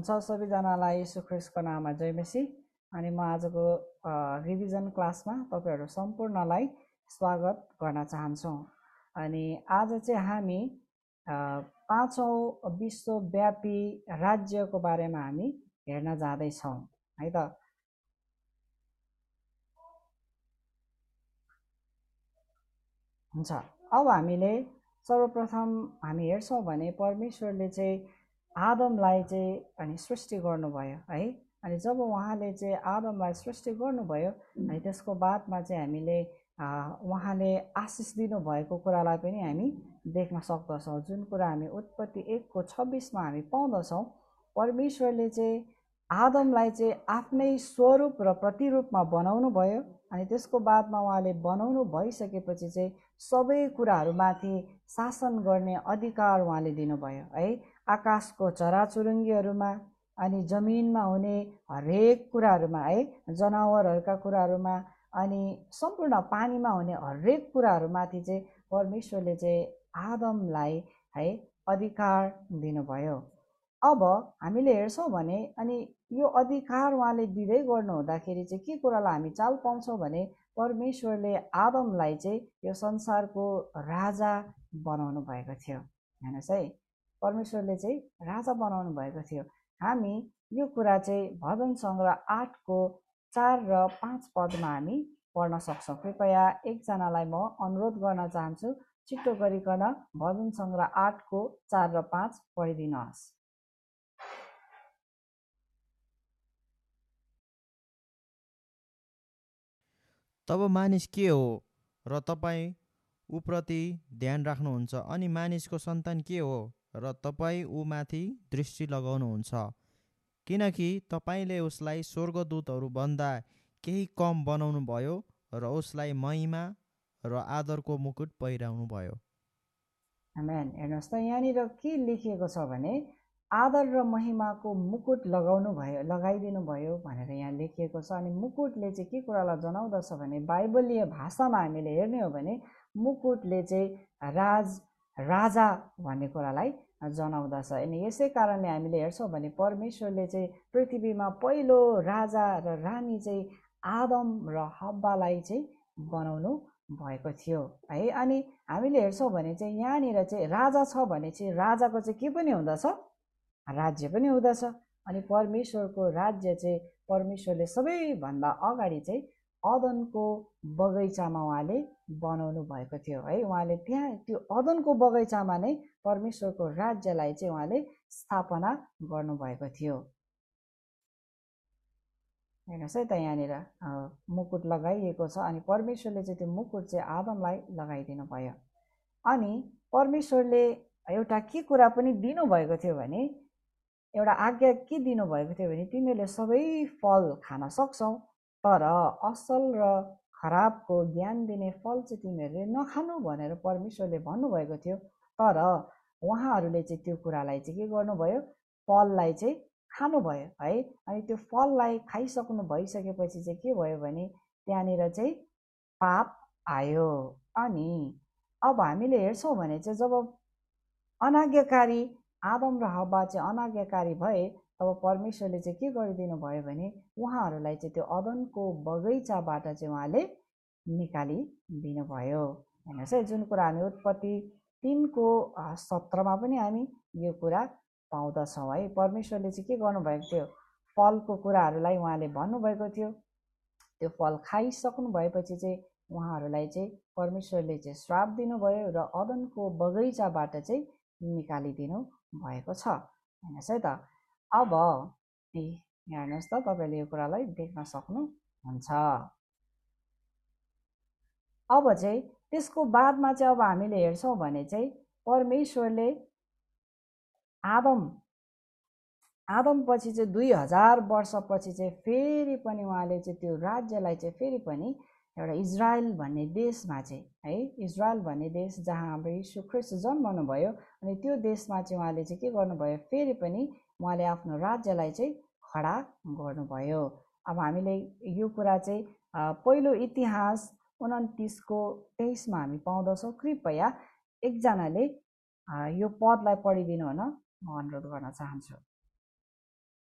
हुनुहुन्छ सबैजनालाई यीशु ख्रीष्टको नाममा जय मसीह। अनि म आजको रिभिजन क्लासमा तपाईहरु सम्पूर्णलाई स्वागत गर्न चाहन्छौँ। अनि आज चाहिँ हामी पाँचौं विश्वव्यापी राज्यको बारेमा हामी हेर्न जाँदै छौँ है त। हुन्छ, अब हामीले सर्वप्रथम हामी हेर्छौँ भने परमेश्वरले चाहिँ आदमलाई चाहिँ अनि सृष्टि गर्नुभयो है। अनि जब उहाँले चाहिँ आदमलाई सृष्टि गर्नुभयो अनि त्यसको बादमा चाहिँ हामीले उहाँले आशिष दिनुभएको कुरालाई पनि हामी देख्न सक्दछौँ। जुन कुरा हामी उत्पत्ति 1:26 मा हामी पाउँदछौँ, परमेश्वरले चाहिँ आदमलाई चाहिँ आफ्नै स्वरूप र प्रतिरूपमा बनाउनु भयो। अनि त्यसको बादमा उहाँले बनाउनु भइसकेपछि चाहिँ सबै कुराहरूमाथि शासन गर्ने अधिकार उहाँले दिनुभयो है। आकाशको चराचुरुङ्गीहरूमा अनि जमिनमा हुने हरेक कुराहरूमा है, जनावरहरूका कुराहरूमा अनि सम्पूर्ण पानीमा हुने हरेक कुराहरूमाथि चाहिँ परमेश्वरले चाहिँ आदमलाई है अधिकार दिनुभयो। अब हामीले हेर्छौँ भने अनि यो अधिकार उहाँले दिँदै गर्नु हुँदाखेरि चाहिँ के कुरालाई हामी चाल पाउँछौँ भने परमेश्वरले आदमलाई चाहिँ यो संसारको राजा बनाउनु भएको थियो। हेर्नुहोस् है, परमेश्वरले चाहिँ राजा बनाउनु भएको थियो। हामी यो कुरा चाहिँ भजन सङ्ग्रह 8:4 र 5 पदमा हामी पढ्न सक्छौँ। कृपया एकजनालाई म अनुरोध गर्न चाहन्छु, छिटो गरिकन भजन सङ्ग्रह 8:4 र 5 पढिदिनुहोस्। तब मानिस के हो र तपाईँ उप्रति ध्यान राख्नुहुन्छ, अनि मानिसको सन्तान के हो र तपाईँ ऊमाथि दृष्टि लगाउनुहुन्छ। किनकि तपाईँले उसलाई स्वर्गदूतहरू भन्दा केही कम बनाउनु भयो र उसलाई महिमा र आदरको मुकुट पहिराउनु भयो। आमेन। हेर्नुहोस् त, यहाँनिर के लेखिएको छ भने आदर र महिमाको मुकुट लगाइदिनु भयो भनेर यहाँ लेखिएको छ। अनि मुकुटले चाहिँ के कुरालाई जनाउँदछ भने बाइबलीय भाषामा हामीले हेर्ने हो भने मुकुटले चाहिँ राजा भन्ने कुरालाई जनाउँदछ। अनि यसै कारणले हामीले हेर्छौँ भने परमेश्वरले चाहिँ पृथ्वीमा पहिलो राजा र रानी चाहिँ आदम र हव्वालाई चाहिँ बनाउनु भएको थियो है। अनि हामीले हेर्छौँ भने चाहिँ यहाँनिर चाहिँ राजा छ भने चाहिँ राजाको चाहिँ के पनि हुँदछ, राज्य पनि हुँदछ। अनि परमेश्वरको राज्य चाहिँ परमेश्वरले सबैभन्दा अगाडि चाहिँ अदनको बगैँचामा उहाँले बनाउनु भएको थियो है। उहाँले त्यहाँ त्यो अदनको बगैँचामा नै परमेश्वरको राज्यलाई चाहिँ उहाँले स्थापना गर्नुभएको थियो। हेर्नुहोस् है त, यहाँनिर मुकुट लगाइएको छ। अनि परमेश्वरले चाहिँ त्यो मुकुट चाहिँ आदमलाई लगाइदिनु भयो। अनि परमेश्वरले एउटा के कुरा पनि दिनुभएको थियो भने एउटा आज्ञा के दिनुभएको थियो भने तिमीहरूले सबै फल खान सक्छौ, तर असल र खराबको ज्ञान दिने फल चाहिँ तिमीहरूले नखानु भनेर परमेश्वरले भन्नुभएको थियो। तर उहाँहरूले चाहिँ त्यो कुरालाई चाहिँ के गर्नुभयो, फललाई चाहिँ खानुभयो है। अनि त्यो फललाई खाइसक्नु भइसकेपछि चाहिँ के भयो भने त्यहाँनिर चाहिँ पाप आयो। अनि अब हामीले हेर्छौँ भने चाहिँ जब अनाज्ञाकारी आदम र हव्वा चाहिँ अनाज्ञाकारी भए तब परमेश्वरले चाहिँ के गरिदिनु भयो भने उहाँहरूलाई चाहिँ त्यो अदनको बगैँचाबाट चाहिँ उहाँले निकालिदिनु भयो। हेर्नुहोस् है, जुन कुरा हामी उत्पत्ति 3:17 पनि हामी यो कुरा पाउँदछौँ है। परमेश्वरले चाहिँ के गर्नुभएको थियो, फलको कुराहरूलाई उहाँले भन्नुभएको थियो। त्यो फल खाइसक्नु भएपछि चाहिँ उहाँहरूलाई चाहिँ परमेश्वरले चाहिँ श्राप दिनुभयो र अदनको बगैँचाबाट चाहिँ निकालिदिनु भएको छ। हेर्नुहोस् है त। अब हेर्नुहोस् त, तपाईँले यो कुरालाई देख्न सक्नुहुन्छ। अब चाहिँ त्यसको बादमा चाहिँ अब हामीले हेर्छौँ भने चाहिँ परमेश्वरले आदम पछि चाहिँ 2000 वर्षपछि चाहिँ फेरि पनि उहाँले चाहिँ त्यो राज्यलाई चाहिँ फेरि पनि एउटा इजरायल भन्ने देशमा चाहिँ है, इजरायल भन्ने देश जहाँ हाम्रो यीशु ख्रीष्ट जन्मनु भयो, अनि त्यो देशमा चाहिँ उहाँले चाहिँ के गर्नुभयो, फेरि पनि उहाँले आफ्नो राज्यलाई चाहिँ खडा गर्नुभयो। अब हामीले यो कुरा चाहिँ पहिलो इतिहास 29:23 मा हामी पाउँदछौँ। कृपया एकजनाले यो पदलाई पढिदिनु हुन म अनुरोध गर्न चाहन्छु।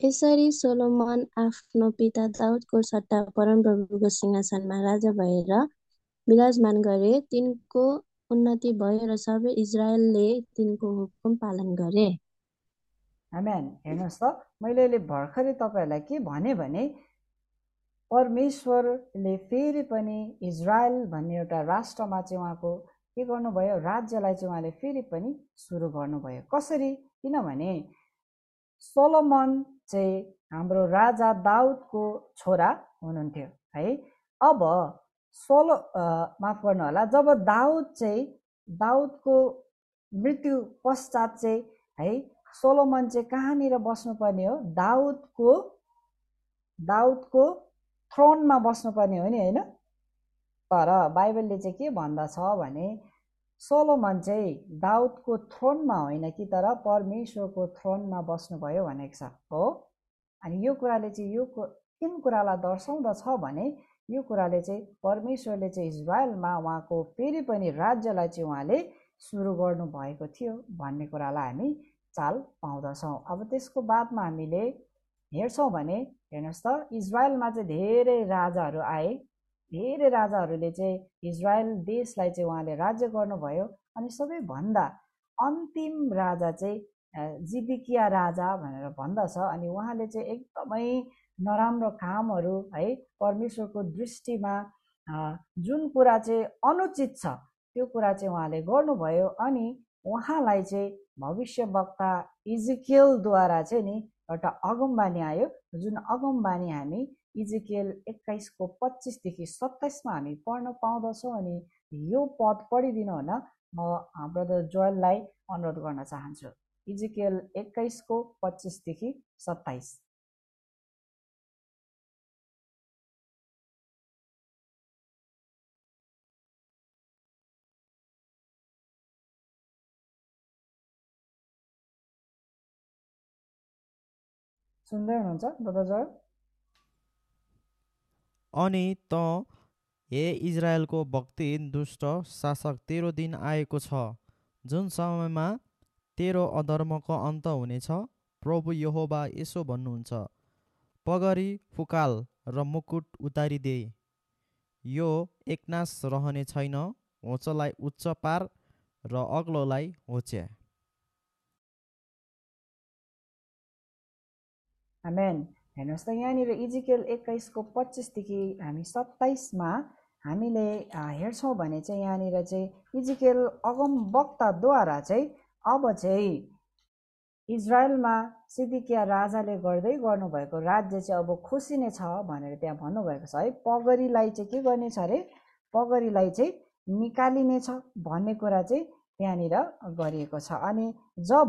यसरी सोलोमन आफ्नो पिता दाउदको सट्टा परमप्रभुको सिंहासनमा राजा भएर विराजमान गरे। तिनको उन्नति भयो र सबै इजरायलले तिनको हुकुम पालन गरे। आमेन। हेर्नुहोस् त, मैले अहिले भर्खरै तपाईँहरूलाई के भने परमेश्वरले फेरि पनि इजरायल भन्ने एउटा राष्ट्रमा चाहिँ उहाँको के गर्नुभयो, राज्यलाई चाहिँ उहाँले फेरि पनि सुरु गर्नुभयो। कसरी? किनभने सोलोमन चाहिँ हाम्रो राजा दाउदको छोरा हुनुहुन्थ्यो है। अब माफ गर्नु होला, जब दाउदको मृत्यु पश्चात चाहिँ है सोलोमन चाहिँ कहाँनिर बस्नुपर्ने हो? दाउदको थ्रोनमा बस्नुपर्ने हो नि, होइन? तर बाइबलले चाहिँ के भन्दछ भने सोलोमन चाहिँ दाउदको थ्रोनमा होइन कि तर परमेश्वरको थ्रोनमा बस्नुभयो भनेको छ हो। अनि यो कुराले चाहिँ कुन कुरालाई दर्शाउँदछ भने यो कुराले चाहिँ परमेश्वरले चाहिँ इजरायलमा उहाँको फेरि पनि राज्यलाई चाहिँ उहाँले सुरु गर्नुभएको थियो भन्ने कुरालाई हामी चाल पाउँदछौँ। अब त्यसको बादमा हामीले हेर्छौँ भने हेर्नुहोस् त, इजरायलमा चाहिँ धेरै राजाहरू आए। धेरै राजाहरूले चाहिँ इजरायल देशलाई चाहिँ उहाँले राज्य गर्नुभयो। अनि सबैभन्दा अन्तिम राजा चाहिँ जिदकिया राजा भनेर भन्दछ। अनि उहाँले चाहिँ एकदमै नराम्रो कामहरू है परमेश्वरको दृष्टिमा जुन कुरा चाहिँ अनुचित छ त्यो कुरा चाहिँ उहाँले गर्नुभयो। अनि उहाँलाई चाहिँ भविष्यवक्ता इजिकियलद्वारा चाहिँ नि एउटा अगमबानी आयो, जुन अगमबानी हामी इजिकियल 21:25-27 हामी पढ्न पाउँदछौँ। अनि यो पद पढिदिनु हुन म ब्रदर जोएललाई अनुरोध गर्न चाहन्छु। इजिकियल 21:25-27। सुन्दै हुनुहुन्छ ब्रदर जोएल? अनि त हे इजरायलको भक्तिहीन दुष्ट शासक, तेरो दिन आएको छ जुन समयमा तेरो अधर्मको अन्त हुनेछ। प्रभु यहोवा यसो भन्नुहुन्छ, पगरी फुकाल र मुकुट उतारिदे। यो एकनाश रहने छैन। होचोलाई उच्च पार र अग्लोलाई होच्या। आमेन। हेर्नुहोस् त, यहाँनिर इजिकियल 21:25 हामी 27मा हामीले हेर्छौँ भने चाहिँ यहाँनिर चाहिँ इजिकियल अगमवक्ताद्वारा चाहिँ अब चाहिँ इजरायलमा सिदकिया राजाले गर्नुभएको राज्य चाहिँ अब खुसिने छ भनेर त्यहाँ भन्नुभएको छ है। पगरीलाई चाहिँ के गर्ने छ अरे? पगरीलाई चाहिँ निकालिने छ भन्ने कुरा चाहिँ त्यहाँनिर गरिएको छ। अनि जब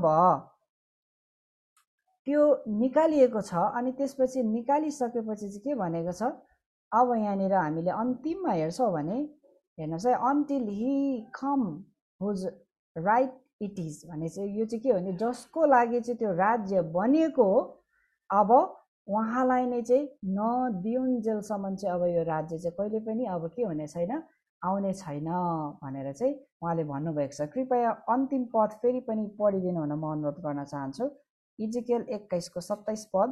त्यो निकालिएको छ अनि त्यसपछि निकालिसकेपछि चाहिँ के भनेको छ? अब यहाँनिर हामीले अन्तिममा हेर्छौँ भने हेर्नुहोस् है, until he come whose right it is भने चाहिँ यो चाहिँ के हो भने जसको लागि चाहिँ त्यो राज्य बनिएको हो अब उहाँलाई नै चाहिँ नदिउन्जेलसम्म चाहिँ अब यो राज्य चाहिँ कहिले पनि अब के हुने छैन, आउने छैन भनेर चाहिँ उहाँले भन्नुभएको छ। कृपया अन्तिम पद फेरि पनि पढिदिनु हुन म अनुरोध गर्न चाहन्छु। इजिकियल 21:27 पद।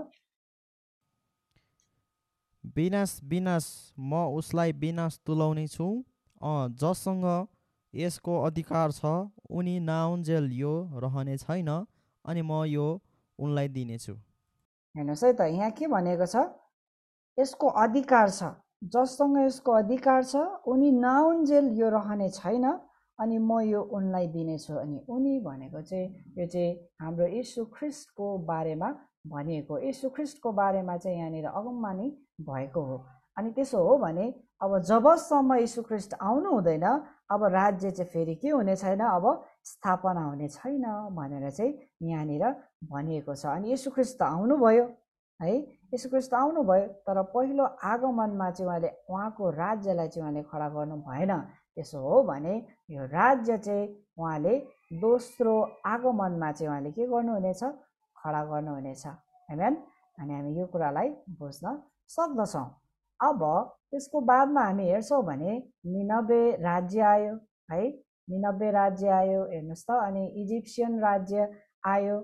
विनाश विनाश, म उसलाई विनाश तुल्याउने छु। जससँग यसको अधिकार छ उनी नआउन्जेल यो रहने छैन, अनि म यो उनलाई दिनेछु। हेर्नुहोस् है त, यहाँ के भनेको छ? यसको अधिकार छ, जससँग यसको अधिकार छ उनी नआउन्जेल यो रहने छैन, अनि म यो उनलाई दिनेछु। अनि उनी भनेको चाहिँ यो चाहिँ हाम्रो यीशु ख्रिस्टको बारेमा भनिएको, यीशु ख्रिस्टको बारेमा चाहिँ यहाँनिर अगमबानी भएको हो। अनि त्यसो हो भने अब जबसम्म यीशु ख्रिस्ट आउनु हुँदैन अब राज्य चाहिँ फेरि के हुने छैन, अब स्थापना हुने छैन भनेर चाहिँ यहाँनिर भनिएको छ। अनि यीशु ख्रिस्ट आउनुभयो है, यीशु ख्रिस्ट आउनुभयो, तर पहिलो आगमनमा चाहिँ उहाँले उहाँको राज्यलाई चाहिँ उहाँले खडा गर्नु भएन। त्यसो हो भने यो राज्य चाहिँ उहाँले दोस्रो आगमनमा चाहिँ उहाँले के गर्नुहुनेछ? खडा गर्नुहुनेछ। आमेन। अनि हामी यो कुरालाई बुझ्न सक्दछौँ। अब त्यसको बादमा हामी हेर्छौँ भने निनबे राज्य आयो है, निनबे राज्य आयो। हेर्नुहोस् त, अनि इजिप्सियन राज्य आयो,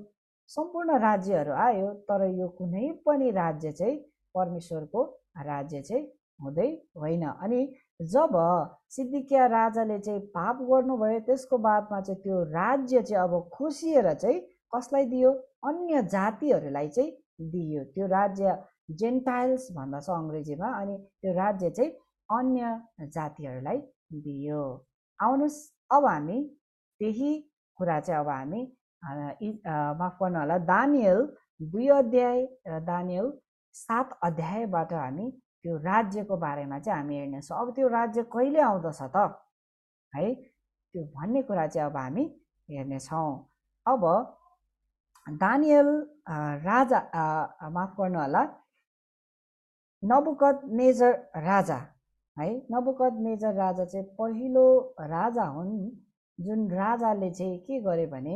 सम्पूर्ण राज्यहरू आयो, तर यो कुनै पनि राज्य चाहिँ परमेश्वरको राज्य चाहिँ हुँदै होइन। अनि जब सिद्किया राजाले चाहिँ पाप गर्नुभयो, त्यसको बादमा चाहिँ त्यो राज्य चाहिँ अब खोसिएर चाहिँ कसलाई दियो? अन्य जातिहरूलाई चाहिँ दियो। त्यो राज्य जेन्टाइल्स भन्दछ अङ्ग्रेजीमा। अनि त्यो राज्य चाहिँ अन्य जातिहरूलाई दियो। आउनुहोस् अब हामी त्यही कुरा चाहिँ अब हामी माफ गर्नु होला, दानियल 2 अध्याय र दानियल 7 अध्यायबाट हामी त्यो राज्यको बारेमा चाहिँ हामी हेर्नेछौँ। अब त्यो राज्य कहिले आउँदछ त है, त्यो भन्ने कुरा चाहिँ अब हामी हेर्नेछौँ। अब दानियल राजा माफ गर्नु होला, नबुकदनेजर राजा है, नबुकदनेजर राजा चाहिँ पहिलो राजा हुन् जुन राजाले चाहिँ के गरे भने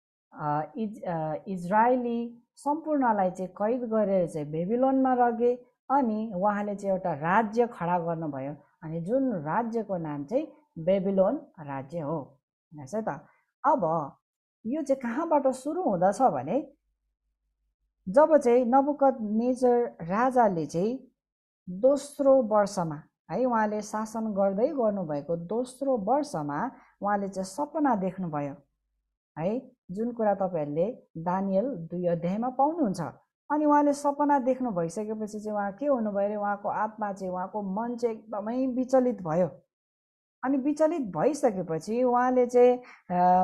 इजरायली सम्पूर्णलाई चाहिँ कैद गरेर चाहिँ बेबिलोनमा लगे। अनि उहाँले चाहिँ एउटा राज्य खडा गर्नुभयो, अनि जुन राज्यको नाम चाहिँ बेबिलोन राज्य हो हेर्नुहोस् है त। अब यो चाहिँ कहाँबाट सुरु हुँदछ भने जब चाहिँ नबुकदनेजर राजाले चाहिँ दोस्रो वर्षमा है, उहाँले शासन गर्दै गर्नुभएको दोस्रो वर्षमा उहाँले चाहिँ सपना देख्नुभयो है, जुन कुरा तपाईँहरूले दानियल 2 अध्यायमा पाउनुहुन्छ। अनि उहाँले सपना देख्नु भइसकेपछि चाहिँ उहाँ के हुनुभयो अरे, उहाँको आत्मा चाहिँ, उहाँको मन चाहिँ एकदमै विचलित भयो। अनि विचलित भइसकेपछि उहाँले चाहिँ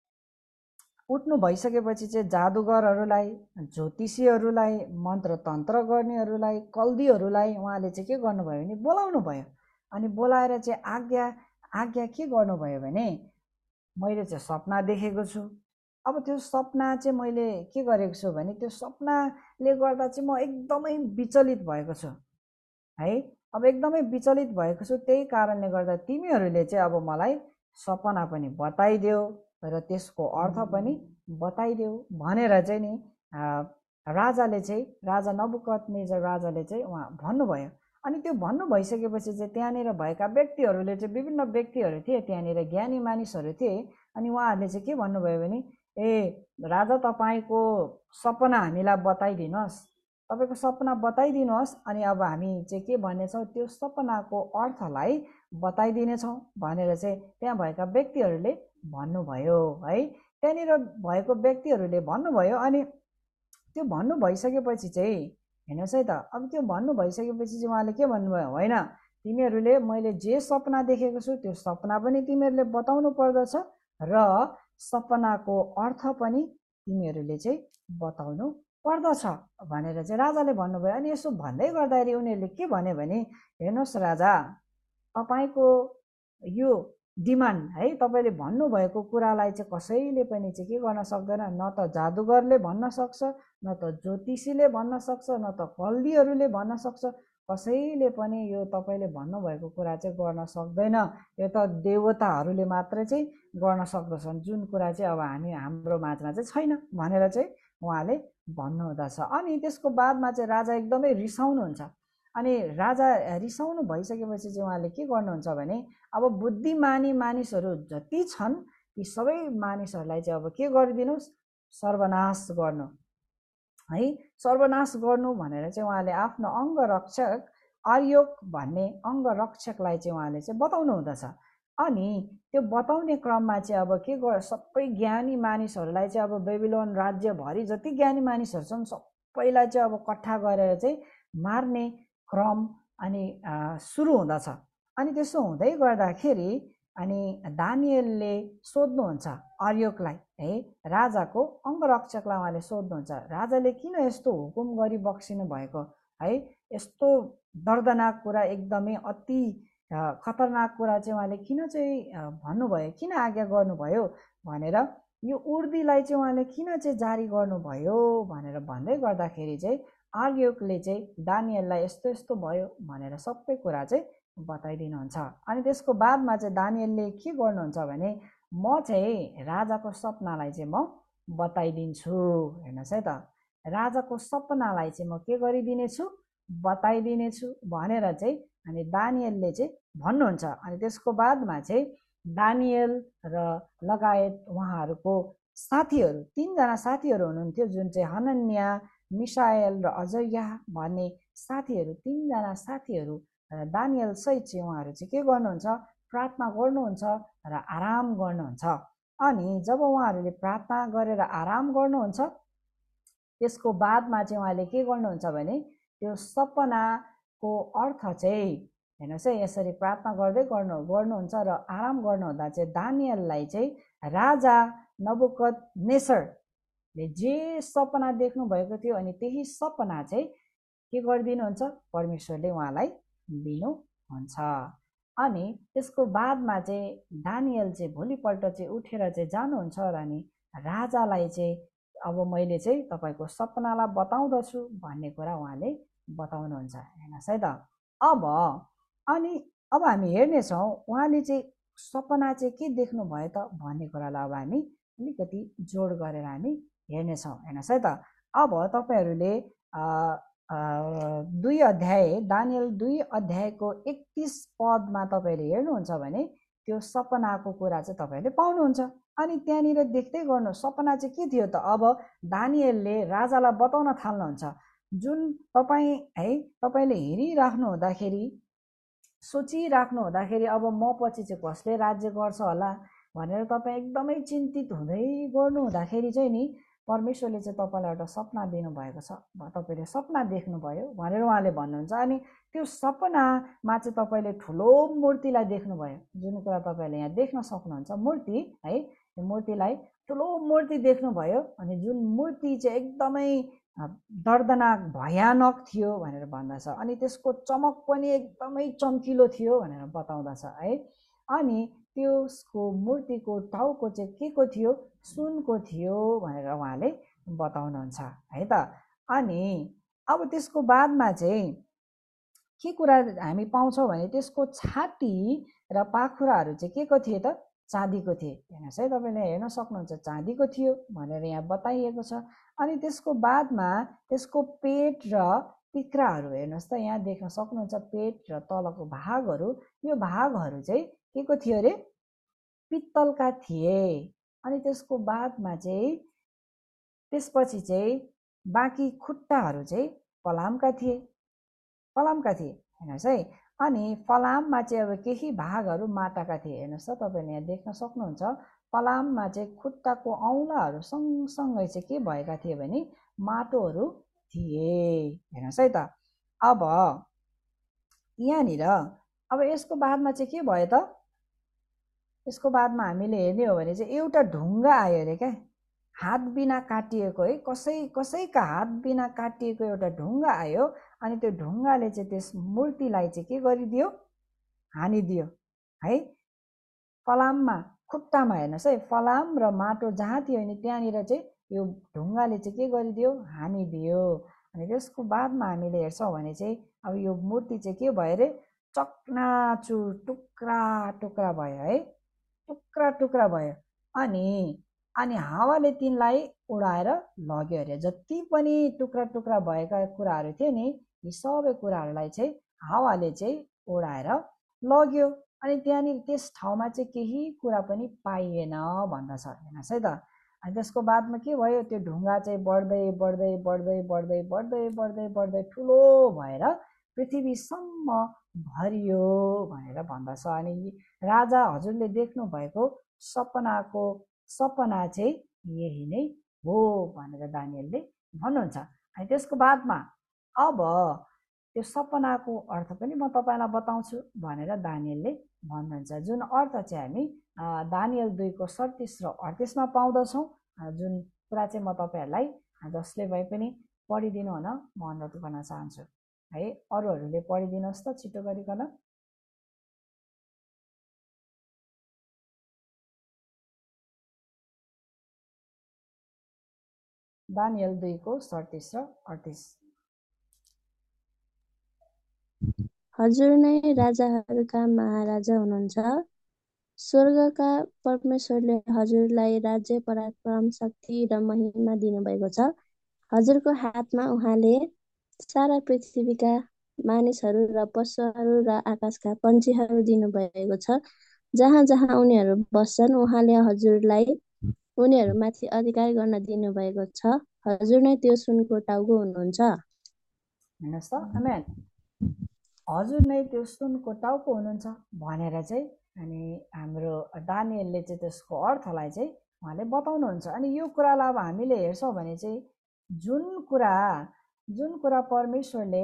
उठ्नु भइसकेपछि चाहिँ जादुगरहरूलाई, ज्योतिषीहरूलाई, मन्त्र तन्त्र गर्नेहरूलाई, कल्दीहरूलाई उहाँले चाहिँ के गर्नुभयो भने बोलाउनु भयो। अनि बोलाएर चाहिँ आज्ञा के गर्नुभयो भने, मैले चाहिँ सपना देखेको छु। अब त्यो सपना चाहिँ मैले के गरेको छु भने, त्यो सपनाले गर्दा चाहिँ म एकदमै विचलित भएको छु है। अब एकदमै विचलित भएको छु, त्यही कारणले गर्दा तिमीहरूले चाहिँ अब मलाई सपना पनि बताइदेऊ र त्यसको अर्थ पनि बताइदेऊ भनेर चाहिँ नि राजाले चाहिँ, राजा नबुकदनेजर राजाले चाहिँ उहाँ भन्नुभयो। अनि त्यो भन्नु भइसकेपछि चाहिँ त्यहाँनिर भएका व्यक्तिहरूले चाहिँ, विभिन्न व्यक्तिहरू थिए त्यहाँनिर, ज्ञानी मानिसहरू थिए। अनि उहाँहरूले चाहिँ के भन्नुभयो भने, ए राजा तपाईँको सपना हामीलाई बताइदिनुहोस्, तपाईँको सपना बताइदिनुहोस्, अनि अब हामी चाहिँ के भन्नेछौँ, त्यो सपनाको अर्थलाई बताइदिनेछौँ भनेर चाहिँ त्यहाँ भएका व्यक्तिहरूले भन्नुभयो है। त्यहाँनिर भएको व्यक्तिहरूले भन्नुभयो। अनि त्यो भन्नु भइसकेपछि चाहिँ हेर्नुहोस् है त, अब त्यो भन्नु भइसकेपछि चाहिँ उहाँले के भन्नुभयो, होइन तिमीहरूले मैले जे सपना देखेको छु त्यो सपना पनि तिमीहरूले बताउनु पर्दछ र सपनाको अर्थ पनि तिमीहरूले चाहिँ बताउनु पर्दछ भनेर चाहिँ राजाले भन्नुभयो। अनि यसो भन्दै गर्दाखेरि उनीहरूले के भन्यो भने, हेर्नुहोस् राजा, तपाईँको यो डिमान्ड है, तपाईँले भन्नुभएको कुरालाई चाहिँ कसैले पनि चाहिँ के गर्न सक्दैन, न त जादुगरले भन्न सक्छ, न त ज्योतिषीले भन्न सक्छ, न त कल्दीहरूले भन्न सक्छ, कसैले पनि यो तपाईँले भन्नुभएको कुरा चाहिँ गर्न सक्दैन। यो त देवताहरूले मात्रै चाहिँ गर्न सक्दछन्, जुन कुरा चाहिँ अब हाम्रो माझमा चाहिँ छैन भनेर चाहिँ उहाँले भन्नुहुँदछ। अनि त्यसको बादमा चाहिँ राजा एकदमै रिसाउनुहुन्छ। अनि राजा रिसाउनु भइसकेपछि चाहिँ उहाँले के गर्नुहुन्छ भने, अब बुद्धिमानी मानिसहरू जति छन् ती सबै मानिसहरूलाई चाहिँ अब के गरिदिनुहोस्, सर्वनाश गर्नु है, सर्वनाश गर्नु भनेर चाहिँ उहाँले आफ्नो अङ्गरक्षक आर्योक भन्ने अङ्गरक्षकलाई चाहिँ उहाँले चाहिँ बताउनु हुँदछ। अनि त्यो बताउने क्रममा चाहिँ अब के गर, सबै ज्ञानी मानिसहरूलाई चाहिँ अब बेबिलोन राज्यभरि जति ज्ञानी मानिसहरू छन् सबैलाई चाहिँ अब कट्ठा गरेर चाहिँ मार्ने क्रम अनि सुरु हुँदछ। अनि त्यसो हुँदै गर्दाखेरि अनि दानियलले सोध्नुहुन्छ आर्योकलाई है, राजाको अङ्गरक्षकलाई उहाँले सोध्नुहुन्छ, राजाले किन यस्तो हुकुम गरी बक्सिनु भएको है, यस्तो दर्दनाक कुरा, एकदमै अति खतरनाक कुरा चाहिँ उहाँले किन चाहिँ भन्नुभयो, किन आज्ञा गर्नुभयो भनेर, यो उर्दीलाई चाहिँ उहाँले किन चाहिँ जारी गर्नुभयो भनेर भन्दै गर्दाखेरि चाहिँ आर्योकले चाहिँ दानियललाई यस्तो यस्तो भयो भनेर सबै कुरा चाहिँ बताइदिनुहुन्छ। अनि त्यसको बादमा चाहिँ दानियलले के गर्नुहुन्छ भने, म चाहिँ राजाको सपनालाई चाहिँ म बताइदिन्छु। हेर्नुहोस् है त, राजाको सपनालाई चाहिँ म के गरिदिनेछु, बताइदिनेछु भनेर चाहिँ अनि दानियलले चाहिँ भन्नुहुन्छ। अनि त्यसको बादमा चाहिँ दानियल र लगायत उहाँहरूको साथीहरू, 3जना साथीहरू हुनुहुन्थ्यो, जुन चाहिँ हनन्या, मिसाएल र अजर्या भन्ने साथीहरू, 3जना साथीहरू दानियल सहित चाहिँ उहाँहरू चाहिँ के गर्नुहुन्छ, प्रार्थना गर्नुहुन्छ र आराम गर्नुहुन्छ। अनि जब उहाँहरूले प्रार्थना गरेर आराम गर्नुहुन्छ, त्यसको बादमा चाहिँ उहाँले के गर्नुहुन्छ भने त्यो सपनाको अर्थ चाहिँ हेर्नुहोस् है, यसरी प्रार्थना गर्दै गर्नुहुन्छ र आराम गर्नुहुँदा चाहिँ दानियललाई चाहिँ राजा नबुकदनेस्सरले जे सपना देख्नु भएको थियो अनि त्यही सपना चाहिँ के गरिदिनुहुन्छ, परमेश्वरले उहाँलाई दिनुहुन्छ। अनि त्यसको बादमा चाहिँ दानियल चाहिँ भोलिपल्ट चाहिँ उठेर चाहिँ जानुहुन्छ र अनि राजालाई चाहिँ अब मैले चाहिँ तपाईँको सपनालाई बताउँदछु भन्ने कुरा उहाँले बताउनुहुन्छ। हेर्नुहोस् है त। अब हामी हेर्नेछौँ उहाँले चाहिँ सपना चाहिँ के देख्नु भयो त भन्ने कुरालाई अब हामी अलिकति जोड गरेर हामी हेर्नेछौँ। हेर्नुहोस् है त। अब तपाईँहरूले 2 अध्याय दानियल 2 अध्यायको 31 पदमा तपाईँहरूले हेर्नुहुन्छ भने त्यो सपनाको कुरा चाहिँ तपाईँहरूले पाउनुहुन्छ। अनि त्यहाँनिर देख्दै गर्नु सपना चाहिँ के थियो त। अब दानियलले राजालाई बताउन थाल्नुहुन्छ, जुन तपाईँले हेरिराख्नु हुँदाखेरि, सोचिराख्नु हुँदाखेरि अब म पछि चाहिँ कसले राज्य गर्छ होला भनेर तपाईँ एकदमै चिन्तित हुँदै गर्नु हुँदाखेरि चाहिँ नि परमेश्वरले चाहिँ तपाईँलाई एउटा सपना दिनुभएको छ, तपाईँले सपना देख्नुभयो भनेर उहाँले भन्नुहुन्छ। अनि त्यो सपनामा चाहिँ तपाईँले ठुलो मूर्तिलाई देख्नुभयो, जुन कुरा तपाईँले यहाँ देख्न सक्नुहुन्छ, मूर्ति है, त्यो मूर्तिलाई ठुलो मूर्ति देख्नुभयो। अनि जुन मूर्ति चाहिँ एकदमै दर्दनाक भयानक थियो भनेर भन्दछ। अनि त्यसको चमक पनि एकदमै चम्किलो थियो भनेर बताउँदछ है। अनि त्यसको मूर्तिको टाउको चाहिँ के को थियो, सुनको थियो भनेर उहाँले बताउनुहुन्छ है त। अनि अब त्यसको बादमा चाहिँ के कुरा हामी पाउँछौँ भने त्यसको छाती र पाखुराहरू चाहिँ के को थिए त, चाँदीको थिए। हेर्नुहोस् है, तपाईँले हेर्न सक्नुहुन्छ चाँदीको थियो भनेर यहाँ बताइएको छ। अनि त्यसको बादमा त्यसको पेट र तिक्राहरू हेर्नुहोस् त, यहाँ देख्न सक्नुहुन्छ पेट र तलको भागहरू, यो भागहरू चाहिँ के को थियो अरे, पित्तलका थिए। अनि त्यसको बादमा चाहिँ त्यसपछि चाहिँ बाँकी खुट्टाहरू चाहिँ फलामका थिए, हेर्नुहोस् है। अनि फलाममा चाहिँ अब केही भागहरू माटाका थिए। हेर्नुहोस् त, तपाईँले यहाँ देख्न सक्नुहुन्छ फलाममा चाहिँ खुट्टाको औँलाहरू सँगसँगै चाहिँ के भएका थिए भने माटोहरू थिए। हेर्नुहोस् है त। अब यहाँनिर अब यसको बादमा चाहिँ के भयो त, यसको बादमा हामीले हेर्ने हो भने चाहिँ एउटा ढुङ्गा आयो अरे क्या, हात बिना काटिएको है, कसैका हात बिना काटिएको एउटा ढुङ्गा आयो। अनि त्यो ढुङ्गाले चाहिँ त्यस मूर्तिलाई चाहिँ के गरिदियो, हानिदियो है, फलाममा, खुट्टामा। हेर्नुहोस् है, फलाम र माटो जहाँ थियो नि त्यहाँनिर चाहिँ यो ढुङ्गाले चाहिँ के गरिदियो, हानिदियो। अनि त्यसको बादमा हामीले हेर्छौँ भने चाहिँ अब यो मूर्ति चाहिँ के भयो अरे, चकनाचुर टुक्रा टुक्रा भयो है, टुक्रा टुक्रा भयो। अनि हावाले तिनलाई उडाएर लग्यो अरे। जति पनि टुक्रा टुक्रा भएका कुराहरू थिए नि, यी सबै कुराहरूलाई चाहिँ हावाले चाहिँ उडाएर लग्यो। अनि त्यहाँनिर त्यस ठाउँमा चाहिँ केही कुरा पनि पाइएन भन्दछ। हेर्नुहोस् है त। अनि त्यसको बादमा के भयो, त्यो ढुङ्गा चाहिँ बढ्दै बढ्दै बढ्दै बढ्दै बढ्दै बढ्दै बढ्दै ठुलो भएर पृथ्वीसम्म भरियो भनेर भन्दछ। अनि राजा हजुरले देख्नु भएको सपना चाहिँ यही नै हो भनेर दानियलले भन्नुहुन्छ। अनि त्यसको बादमा अब त्यो सपनाको अर्थ पनि म तपाईँलाई बताउँछु भनेर दानियलले भन्नुहुन्छ, जुन अर्थ चाहिँ हामी दानियल 2को 37 र 38मा पाउँदछौँ। जुन कुरा चाहिँ म तपाईँहरूलाई जसले भए पनि पढिदिनु हुन म अनुरोध गर्न चाहन्छु है। अरूहरूले पढिदिनुहोस् त छिटो गरिकन। दानियल 2को 37 र 38। हजुर नै राजाहरूका महाराजा हुनुहुन्छ। स्वर्गका परमेश्वरले हजुरलाई राज्य, पराक्रम, शक्ति र महिमा दिनुभएको छ। हजुरको हातमा उहाँले सारा पृथ्वीका मानिसहरू र पशुहरू र आकाशका पन्छीहरू दिनुभएको छ। जहाँ जहाँ उनीहरू बस्छन् उहाँले हजुरलाई उनीहरूमाथि अधिकार गर्न दिनुभएको छ। हजुर नै त्यो सुनको टाउको हुनुहुन्छ। हेर्नुहोस् त, आमेन। हजुर नै त्यो सुनको टाउको हुनुहुन्छ भनेर चाहिँ अनि हाम्रो दानिएलले चाहिँ त्यसको अर्थलाई चाहिँ उहाँले बताउनुहुन्छ। अनि यो कुरालाई अब हामीले हेर्छौँ भने चाहिँ जुन कुरा परमेश्वरले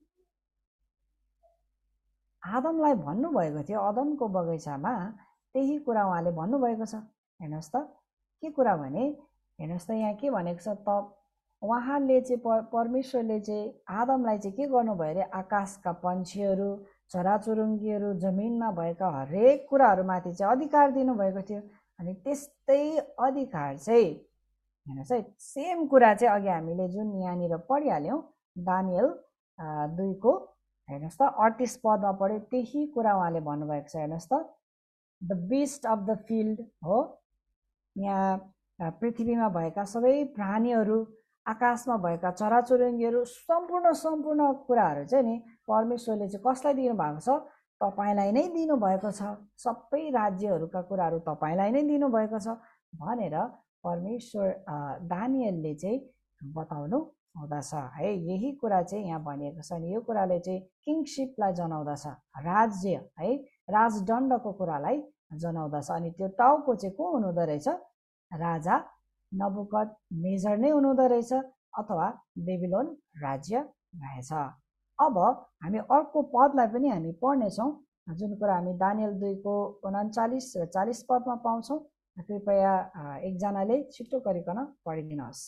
आदमलाई भन्नुभएको थियो अदमको बगैँचामा, त्यही कुरा उहाँले भन्नुभएको छ। हेर्नुहोस् त के कुरा भने, हेर्नुहोस् त यहाँ के भनेको छ त, उहाँले चाहिँ परमेश्वरले चाहिँ आदमलाई चाहिँ के गर्नुभयो अरे, आकाशका पन्छीहरू, चराचुरुङ्गीहरू, जमिनमा भएका हरेक कुराहरूमाथि चाहिँ अधिकार दिनुभएको थियो। अनि त्यस्तै अधिकार चाहिँ हेर्नुहोस् है, सेम कुरा चाहिँ अघि हामीले जुन यहाँनिर पढिहाल्यौँ दानिएल 2को हेर्नुहोस् त 38 पदमा पढ्यो, त्यही कुरा उहाँले भन्नुभएको छ। हेर्नुहोस् त, the beast of the field हो, यहाँ पृथ्वीमा भएका सबै प्राणीहरू, आकाशमा भएका चराचुरुङ्गीहरू, सम्पूर्ण कुराहरू चाहिँ नि परमेश्वरले चाहिँ कसलाई दिनुभएको छ, तपाईँलाई नै दिनुभएको छ। सबै राज्यहरूका कुराहरू तपाईँलाई नै दिनुभएको छ भनेर परमेश्वर दानिएलले चाहिँ बताउनु हुँदछ है। यही कुरा चाहिँ यहाँ भनिएको छ। अनि यो कुराले चाहिँ किङसिपलाई जनाउँदछ, राज्य है, राजदण्डको कुरालाई जनाउँदछ। अनि त्यो टाउको चाहिँ को हुनुहुँदो रहेछ, राजा नबुकदनेजर नै हुनुहुँदो रहेछ, अथवा बेबिलोन राज्य रहेछ। अब हामी अर्को पदलाई पनि हामी पढ्नेछौँ, जुन कुरा हामी दानिएल 2को 39 र 40 पदमा पाउँछौँ। कृपया एकजनाले छिटो गरिकन पढिदिनुहोस्।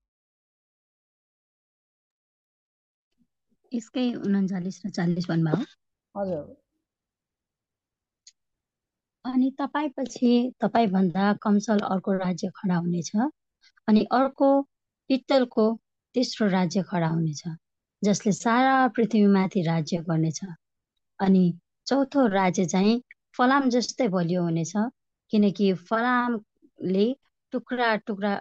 यसकै 39 र 40 पदमा हो। हजुर। अनि तपाईँपछि तपाईँभन्दा कमसल अर्को राज्य खडा हुनेछ, अनि अर्को पित्तलको तेस्रो राज्य खडा हुनेछ, जसले सारा पृथ्वीमाथि राज्य गर्नेछ। अनि चौथो राज्य चाहिँ फलाम जस्तै बलियो हुनेछ, किनकि फलामले टुक्रा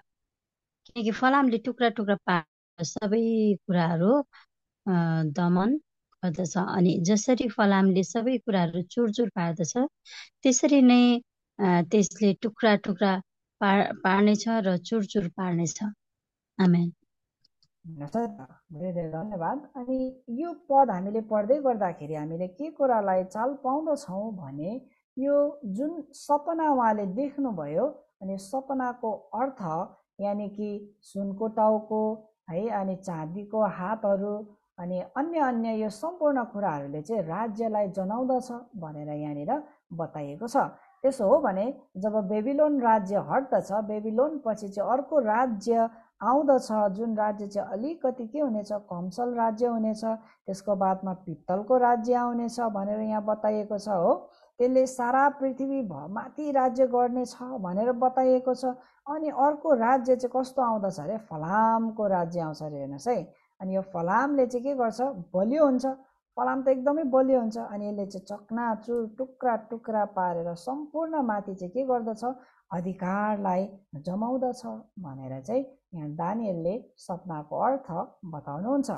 टुक्रा पारेर सबै कुराहरू दमन गर्दछ। अनि जसरी फलामले सबै कुराहरू चुरचुर पार्दछ, त्यसरी नै त्यसले टुक्रा पार्नेछ र चुरचुर पार्नेछ। आमेन। धेरै धेरै धन्यवाद। अनि यो पद हामीले पढ्दै गर्दाखेरि हामीले के कुरालाई चाल पाउँदछौँ भने, यो जुन सपना उहाँले देख्नुभयो, अनि सपनाको अर्थ यानि कि सुनको टाउको है, अनि चाँदीको हातहरू, अनि अन्य यो सम्पूर्ण कुराहरूले चाहिँ राज्यलाई जनाउँदछ भनेर यहाँनिर बताइएको छ। त्यसो हो भने जब बेबिलोन राज्य हट्दछ, बेबिलोन पछि चाहिँ अर्को राज्य आउँदछ, जुन राज्य चाहिँ अलिकति के हुनेछ, कमसल राज्य हुनेछ। त्यसको बादमा पित्तलको राज्य आउनेछ भनेर यहाँ बताइएको छ हो। त्यसले सारा पृथ्वी माथि राज्य गर्नेछ भनेर बताइएको छ। अनि अर्को राज्य चाहिँ कस्तो आउँदछ अरे, फलामको राज्य आउँछ अरे। हेर्नुहोस् है, अनि यो फलामले चाहिँ के गर्छ, बलियो हुन्छ। फलाम त एकदमै बलियो हुन्छ। अनि यसले चाहिँ चकनाचुर टुक्रा पारेर सम्पूर्ण माथि चाहिँ के गर्दछ, अधिकारलाई जमाउँदछ भनेर चाहिँ यहाँ दानिएलले सपनाको अर्थ बताउनुहुन्छ।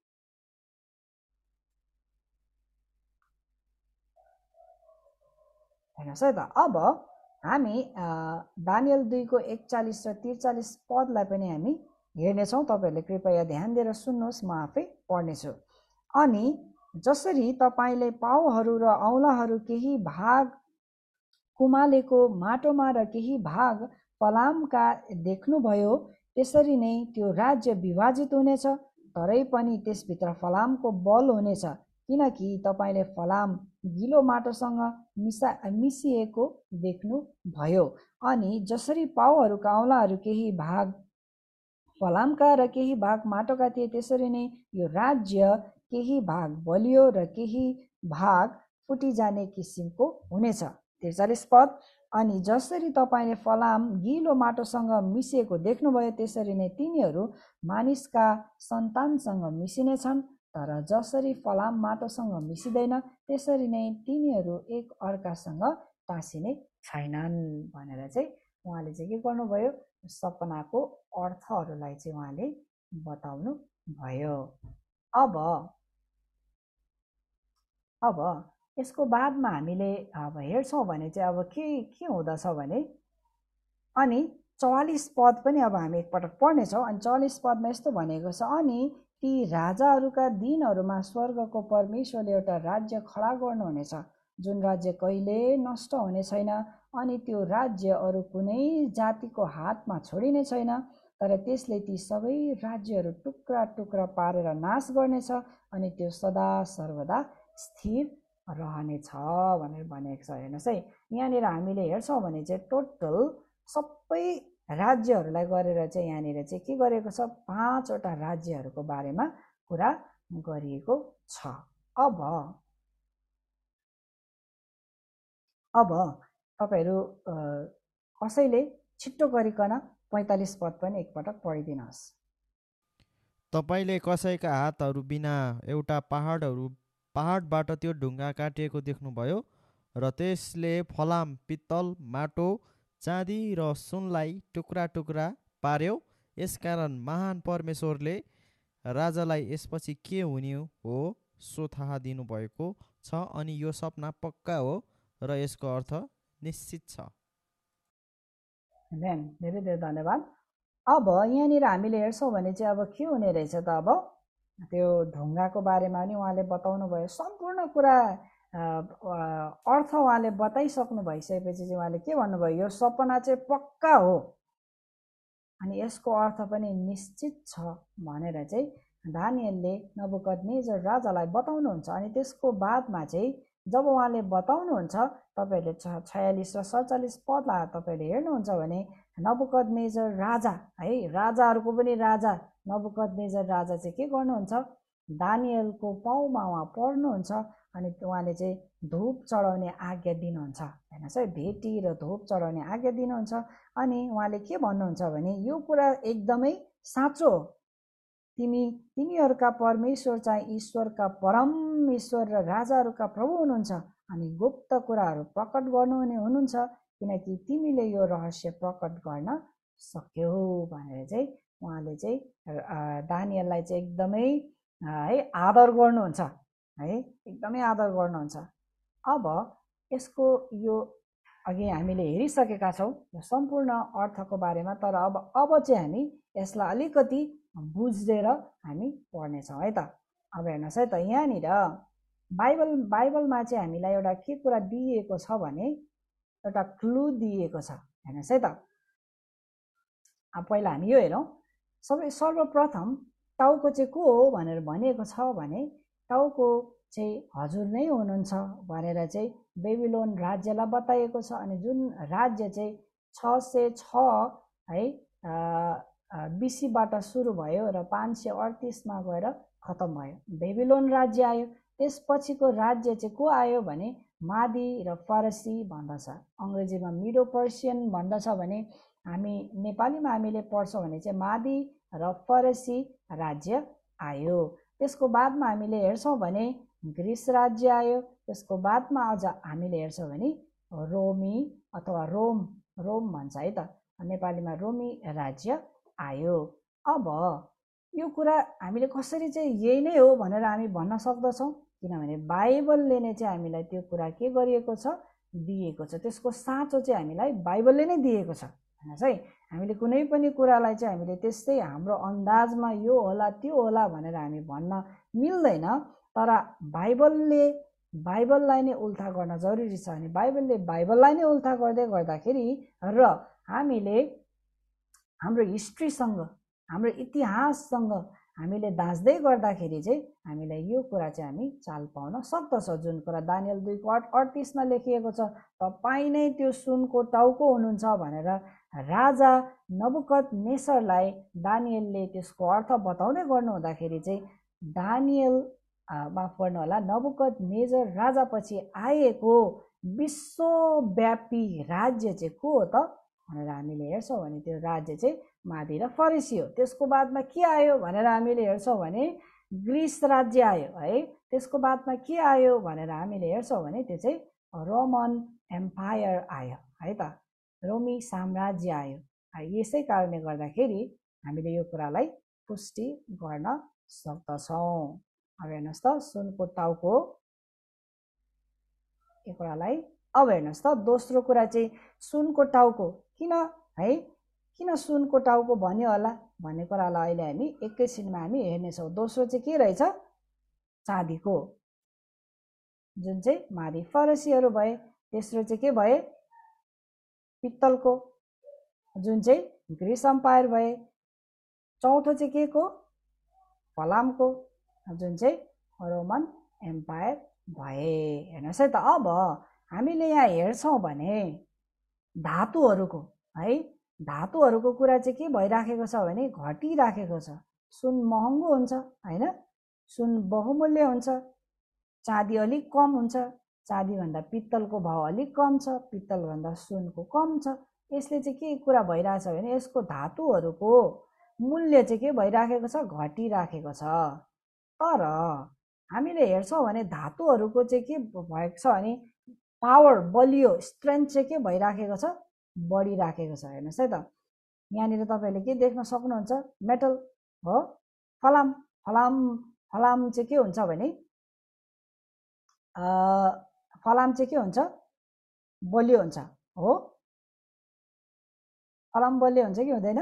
हेर्नुहोस् है त, अब हामी दानिएल 2को 41 र 43 पदलाई पनि हामी हेर्नेछौँ। तपाईँहरूले कृपया ध्यान दिएर सुन्नुहोस्, म आफै पढ्नेछु। अनि जसरी तपाईँले पाउहरू र औँलाहरू केही भाग कुमालेको माटोमा र केही भाग फलामका देख्नुभयो, त्यसरी नै त्यो राज्य विभाजित हुनेछ, तरै पनि त्यसभित्र फलामको बल हुनेछ, किनकि तपाईँले फलाम गिलो माटोसँग मिसिएको देख्नुभयो। अनि जसरी पाउहरूका औँलाहरू केही भाग फलामका र केही भाग माटोका थिए, त्यसरी नै यो राज्य केही भाग बलियो र केही भाग फुटिजाने किसिमको हुनेछ। 43 पद, अनि जसरी तपाईँले फलाम गिलो माटोसँग मिसिएको देख्नुभयो, त्यसरी नै तिनीहरू मानिसका सन्तानसँग मिसिनेछन्। तर जसरी फलाम माटोसँग मिसिँदैन, त्यसरी नै तिनीहरू एक अर्कासँग टाँसिने छैनन् भनेर चाहिँ उहाँले चाहिँ के गर्नुभयो, सपनाको अर्थहरूलाई चाहिँ उहाँले बताउनु भयो। अब यसको बादमा हामीले अब हेर्छौँ भने चाहिँ अब के हुँदछ भने, अनि 44 पद पनि अब हामी एकपटक पढ्नेछौँ। अनि 44 पदमा यस्तो भनेको छ, अनि ती राजाहरूका दिनहरूमा स्वर्गको परमेश्वरले एउटा राज्य खडा गर्नुहुनेछ, जुन राज्य कहिले नष्ट हुने छैन, अनि त्यो राज्य अरू कुनै जातिको हातमा छोडिने छैन। तर त्यसले ती सबै राज्यहरू टुक्रा टुक्रा पारेर नाश गर्नेछ, अनि त्यो सदा सर्वदा स्थिर रहनेछ भनेर भनेको छ। हेर्नुहोस् है, यहाँनिर हामीले हेर्छौँ भने चाहिँ टोटल सबै राज्यहरूलाई गरेर चाहिँ यहाँनिर चाहिँ के गरेको छ, 5वटा राज्यहरूको बारेमा कुरा गरिएको छ। अब तपाईहरू कसैले छिट्टो गरिकन 45 पद पनि एकपटक पढिदिनुहोस्। तपाईँले कसैका हातहरू बिना एउटा पहाडबाट त्यो ढुङ्गा काटिएको देख्नुभयो, र त्यसले फलाम, पित्तल, माटो, चाँदी र सुनलाई टुक्रा टुक्रा पार्यो। यसकारण महान परमेश्वरले राजालाई यसपछि के हुने हो सो थाहा दिनुभएको छ, अनि यो सपना पक्का हो र यसको अर्थ निश्चित छ। धेरै धेरै धन्यवाद। अब यहाँनिर हामीले हेर्छौँ भने चाहिँ अब के हुने रहेछ त, अब त्यो ढुङ्गाको बारेमा पनि उहाँले बताउनु भयो। सम्पूर्ण कुरा अर्थ उहाँले बताइसक्नु भइसकेपछि चाहिँ उहाँले के भन्नुभयो, यो सपना चाहिँ पक्का हो अनि यसको अर्थ पनि निश्चित छ भनेर चाहिँ दानिएलले नबुकदनेजर राजालाई बताउनुहुन्छ। अनि त्यसको बादमा चाहिँ जब उहाँले बताउनुहुन्छ, तपाईँहरूले 46 र 47 पदलाई तपाईँहरूले हेर्नुहुन्छ भने नबुकदनेजर राजा है, राजाहरूको पनि राजा नबुकदनेजर राजा चाहिँ के गर्नुहुन्छ, दानिएलको पाउमा उहाँ पर्नुहुन्छ अनि उहाँले चाहिँ धूप चढाउने आज्ञा दिनुहुन्छ। हेर्नुहोस् है, भेटी र धूप चढाउने आज्ञा दिनुहुन्छ। अनि उहाँले के भन्नुहुन्छ भने यो कुरा एकदमै साँचो हो, तिमीहरूका परमेश्वर चाहिँ ईश्वरका परमेश्वर र राजाहरूका प्रभु हुनुहुन्छ, अनि गुप्त कुराहरू प्रकट गर्नुहुने हुनुहुन्छ, किनकि तिमीले यो रहस्य प्रकट गर्न सक्यौ भनेर चाहिँ उहाँले चाहिँ दानिएललाई चाहिँ एकदमै है आदर गर्नुहुन्छ है, एकदमै आदर गर्नुहुन्छ। अब यसको यो अघि हामीले हेरिसकेका छौँ यो सम्पूर्ण अर्थको बारेमा, तर अब चाहिँ हामी यसलाई अलिकति बुझेर हामी पढ्नेछौँ है त। अब हेर्नुहोस् है त, यहाँनिर बाइबलमा चाहिँ हामीलाई एउटा के कुरा दिएको छ भने एउटा क्लु दिएको छ। हेर्नुहोस् है त, अब पहिला हामी यो हेरौँ। सर्वप्रथम टाउको चाहिँ को हो भनेर भनिएको छ भने टाउको चाहिँ हजुर नै हुनुहुन्छ भनेर चाहिँ बेबिलोन राज्यलाई बताइएको छ। अनि जुन राज्य चाहिँ 606 है बीसीबाट सुरु भयो र 538मा गएर खतम भयो, बेबिलोन राज्य आयो। त्यसपछिको राज्य चाहिँ को आयो भने मादी र फारसी भन्दछ, अङ्ग्रेजीमा मिडो पर्सियन भन्दछ भने हामी नेपालीमा हामीले पढ्छौँ भने चाहिँ मादी र फारसी राज्य आयो। त्यसको बादमा हामीले हेर्छौँ भने ग्रिस राज्य आयो। त्यसको बादमा अझ हामीले हेर्छौँ भने रोमी अथवा रोम भन्छ है त, नेपालीमा रोमी राज्य आयो। अब यो कुरा हामीले कसरी चाहिँ यही नै हो भनेर हामी भन्न सक्दछौँ, किनभने बाइबलले नै चाहिँ हामीलाई त्यो कुरा के गरिएको छ, दिएको छ। त्यसको साँचो चाहिँ हामीलाई बाइबलले नै दिएको छ। हेर्नुहोस् है, हामीले कुनै पनि कुरालाई चाहिँ हामीले त्यस्तै हाम्रो अन्दाजमा यो होला त्यो होला भनेर हामी भन्न मिल्दैन, तर बाइबललाई नै उल्था गर्न जरुरी छ। अनि बाइबललाई नै उल्था गर्दै गर्दाखेरि र हामीले हाम्रो हिस्ट्रीसँग हाम्रो इतिहाससँग हामीले दाँच्दै गर्दाखेरि चाहिँ हामीलाई यो कुरा चाहिँ हामी चाल पाउन सक्दछौँ। जुन कुरा दानिएल 2:38मा लेखिएको छ, तपाईँ नै त्यो सुनको टाउको हुनुहुन्छ भनेर राजा नबुकदनेस्सरलाई दानिएलले त्यसको अर्थ बताउँदै गर्नु हुँदाखेरि चाहिँ दानिएल माफ गर्नु होला, नबुकदनेस्सर राजापछि आएको विश्वव्यापी राज्य चाहिँ को हो त भनेर हामीले हेर्छौँ भने त्यो राज्य चाहिँ मादी र फरिसी हो। त्यसको बादमा के आयो भनेर हामीले हेर्छौँ भने ग्रिस राज्य आयो है। त्यसको बादमा के आयो भनेर हामीले हेर्छौँ भने त्यो चाहिँ रोमन एम्पायर आयो है त, रोमी साम्राज्य आयो। यसै कारणले गर्दाखेरि हामीले यो कुरालाई पुष्टि गर्न सक्दछौँ। अब हेर्नुहोस् त, सुनको टाउको यो कुरालाई अब हेर्नुहोस् त, दोस्रो कुरा चाहिँ सुनको टाउको किन है, किन सुनको टाउको भन्यो होला भन्ने कुरालाई अहिले हामी एकैछिनमा हामी हेर्नेछौँ। दोस्रो चाहिँ के रहेछ? चाँदीको, जुन चाहिँ मादी फरसीहरू भए। तेस्रो चाहिँ के भए? पित्तलको, जुन चाहिँ ग्रिस अम्पायर भए। चौथो चाहिँ के को? फलामको, जुन चाहिँ रोमन एम्पायर भए। हेर्नुहोस् है त, अब हामीले यहाँ हेर्छौँ भने धातुहरूको है, धातुहरूको कुरा चाहिँ के भइराखेको छ भने घटिराखेको छ। सुन महँगो हुन्छ हैन, सुन बहुमूल्य हुन्छ, चाँदी अलिक कम हुन्छ, चाँदीभन्दा पित्तलको भाउ अलिक कम छ, पित्तलभन्दा सुनको कम छ। यसले चाहिँ के कुरा भइरहेछ भने यसको धातुहरूको मूल्य चाहिँ के भइराखेको छ? घटिराखेको छ। तर हामीले हेर्छौँ भने धातुहरूको चाहिँ के भएको छ भने पावर, बलियो, स्ट्रेन्थ चाहिँ के भइराखेको छ? बढिराखेको छ। हेर्नुहोस् है त, यहाँनिर तपाईँले के देख्न सक्नुहुन्छ? मेटल हो, फलाम। फलाम चाहिँ के हुन्छ भने फलाम चाहिँ के हुन्छ? बलियो हुन्छ हो। फलाम बलियो हुन्छ कि हुँदैन?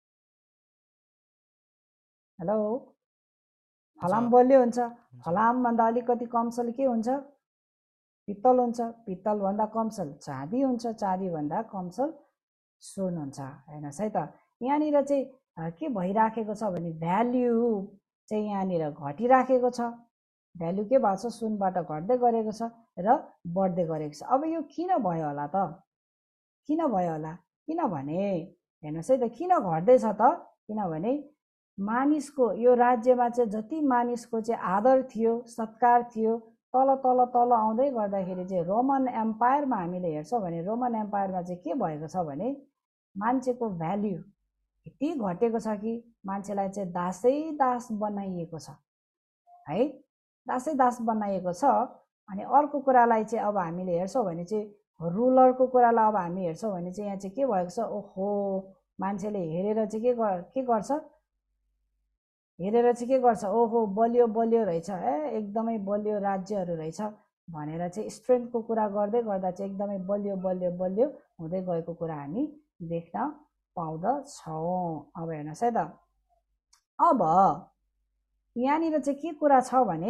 हेलो, फलाम बलियो हुन्छ। फलामभन्दा अलिकति कमसल के हुन्छ? पित्तल हुन्छ। पित्तलभन्दा कमसल चाँदी हुन्छ। चाँदीभन्दा कमसल सुन हुन्छ। हेर्नुहोस् है त, यहाँनिर चाहिँ के भइराखेको छ भने भ्याल्यु चाहिँ यहाँनिर घटिराखेको छ। भ्याल्यु के भएको छ? सुनबाट घट्दै गरेको छ र बढ्दै गरेको छ। अब यो किन भयो होला त? किन भयो होला? किनभने हेर्नुहोस् है त, किन घट्दैछ त? किनभने मानिसको यो राज्यमा चाहिँ जति मानिसको चाहिँ आदर थियो, सत्कार थियो, तल तल तल आउँदै गर्दाखेरि चाहिँ रोमन एम्पायरमा हामीले हेर्छौँ भने रोमन एम्पायरमा चाहिँ के भएको छ भने मान्छेको भ्याल्यु यति घटेको छ कि मान्छेलाई चाहिँ दासै दास बनाइएको छ है, दासै दास बनाइएको छ। अनि अर्को कुरालाई चाहिँ अब हामीले हेर्छौँ भने चाहिँ रुलरको कुरालाई अब हामी हेर्छौँ भने चाहिँ यहाँ चाहिँ के भएको छ? ओहो, मान्छेले हेरेर चाहिँ के गर्छ? हेरेर चाहिँ के गर्छ? ओहो, बलियो बलियो रहेछ एकदमै बलियो राज्यहरू रहेछ भनेर चाहिँ स्ट्रेन्थको कुरा गर्दै गर्दा चाहिँ एकदमै बलियो बलियो बलियो हुँदै गएको कुरा हामी देख्न पाउँदछौँ। अब हेर्नुहोस् है त, अब यहाँनिर चाहिँ के कुरा छ भने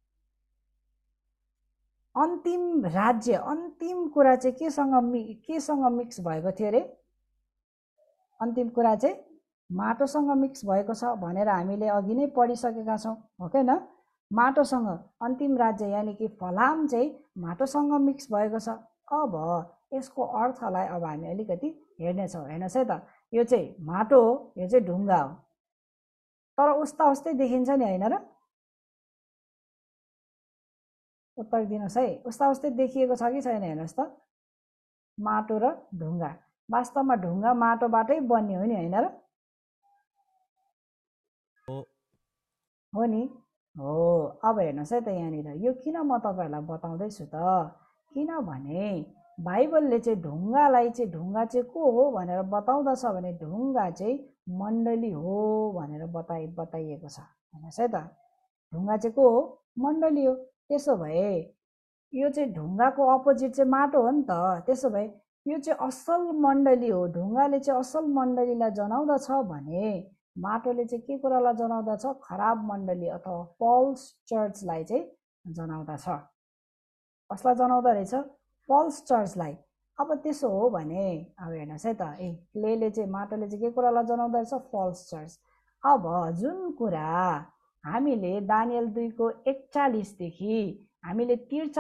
अन्तिम राज्य, अन्तिम कुरा चाहिँ केसँग मिक्स भएको थियो अरे? अन्तिम कुरा चाहिँ माटोसँग मिक्स भएको छ भनेर हामीले अघि नै पढिसकेका छौँ, हो कि न? माटोसँग अन्तिम राज्य यानि कि फलाम चाहिँ माटोसँग मिक्स भएको छ। अब यसको अर्थलाई अब हामी अलिकति हेर्नेछौँ। हेर्नुहोस् है त, यो चाहिँ माटो हो, यो चाहिँ ढुङ्गा हो, तर उस्ता उस्तै देखिन्छ नि, होइन र? उत्तर दिनुहोस् है, उस्ता उस्तै देखिएको छ कि छैन? हेर्नुहोस् त, माटो र ढुङ्गा। वास्तवमा ढुङ्गा माटोबाटै बन्ने हो नि, होइन र? हो नि, हो। अब हेर्नुहोस् है त, यहाँनिर यो किन म तपाईँहरूलाई बताउँदैछु त? किनभने बाइबलले चाहिँ ढुङ्गालाई चाहिँ ढुङ्गा चाहिँ को हो भनेर बताउँदछ भने ढुङ्गा चाहिँ मण्डली हो भनेर बताइएको छ। हेर्नुहोस् है त, ढुङ्गा चाहिँ को हो? मण्डली हो। त्यसो भए यो चाहिँ ढुङ्गाको अपोजिट चाहिँ माटो हो नि त। त्यसो भए यो चाहिँ असल मण्डली हो। ढुङ्गाले चाहिँ असल मण्डलीलाई जनाउँदछ भने माटोले चाहिँ के कुरालाई जनाउँदछ? खराब मण्डली अथवा फल्स चर्चलाई चाहिँ जनाउँदछ। कसलाई जनाउँदो रहेछ? फल्स चर्चलाई। अब त्यसो हो भने अब हेर्नुहोस् है त, क्लेले चाहिँ माटोले चाहिँ के कुरालाई जनाउँदो रहेछ? False church. अब जुन कुरा हामीले दानियल 2को 41 देखि हामीले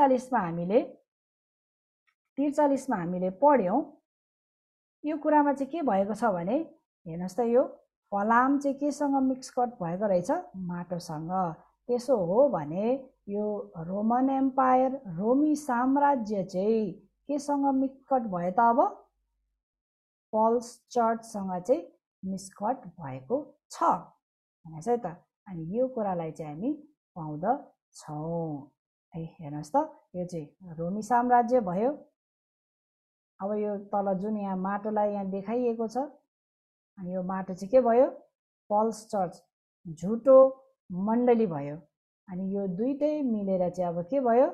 43मा हामीले पढ्यौँ, यो कुरामा चाहिँ के भएको छ भने हेर्नुहोस् त, यो फलाम चाहिँ केसँग मिक्स कट भएको रहेछ? माटोसँग। त्यसो हो भने यो रोमन एम्पायर, रोमी साम्राज्य चाहिँ केसँग मिक्स कट भयो त? अब फल्स चर्चसँग चाहिँ मिक्सकट भएको छ। हेर्नुहोस् है त, अनि यो कुरालाई चाहिँ हामी पाउँदछौँ। हेर्नुहोस् त, यो चाहिँ रोमी साम्राज्य भयो। अब यो तल जुन यहाँ माटोलाई यहाँ देखाइएको छ, अनि यो माटो चाहिँ के भयो? फल्स चर्च, झुटो मण्डली भयो। अनि यो दुईटै मिलेर चाहिँ अब के भयो?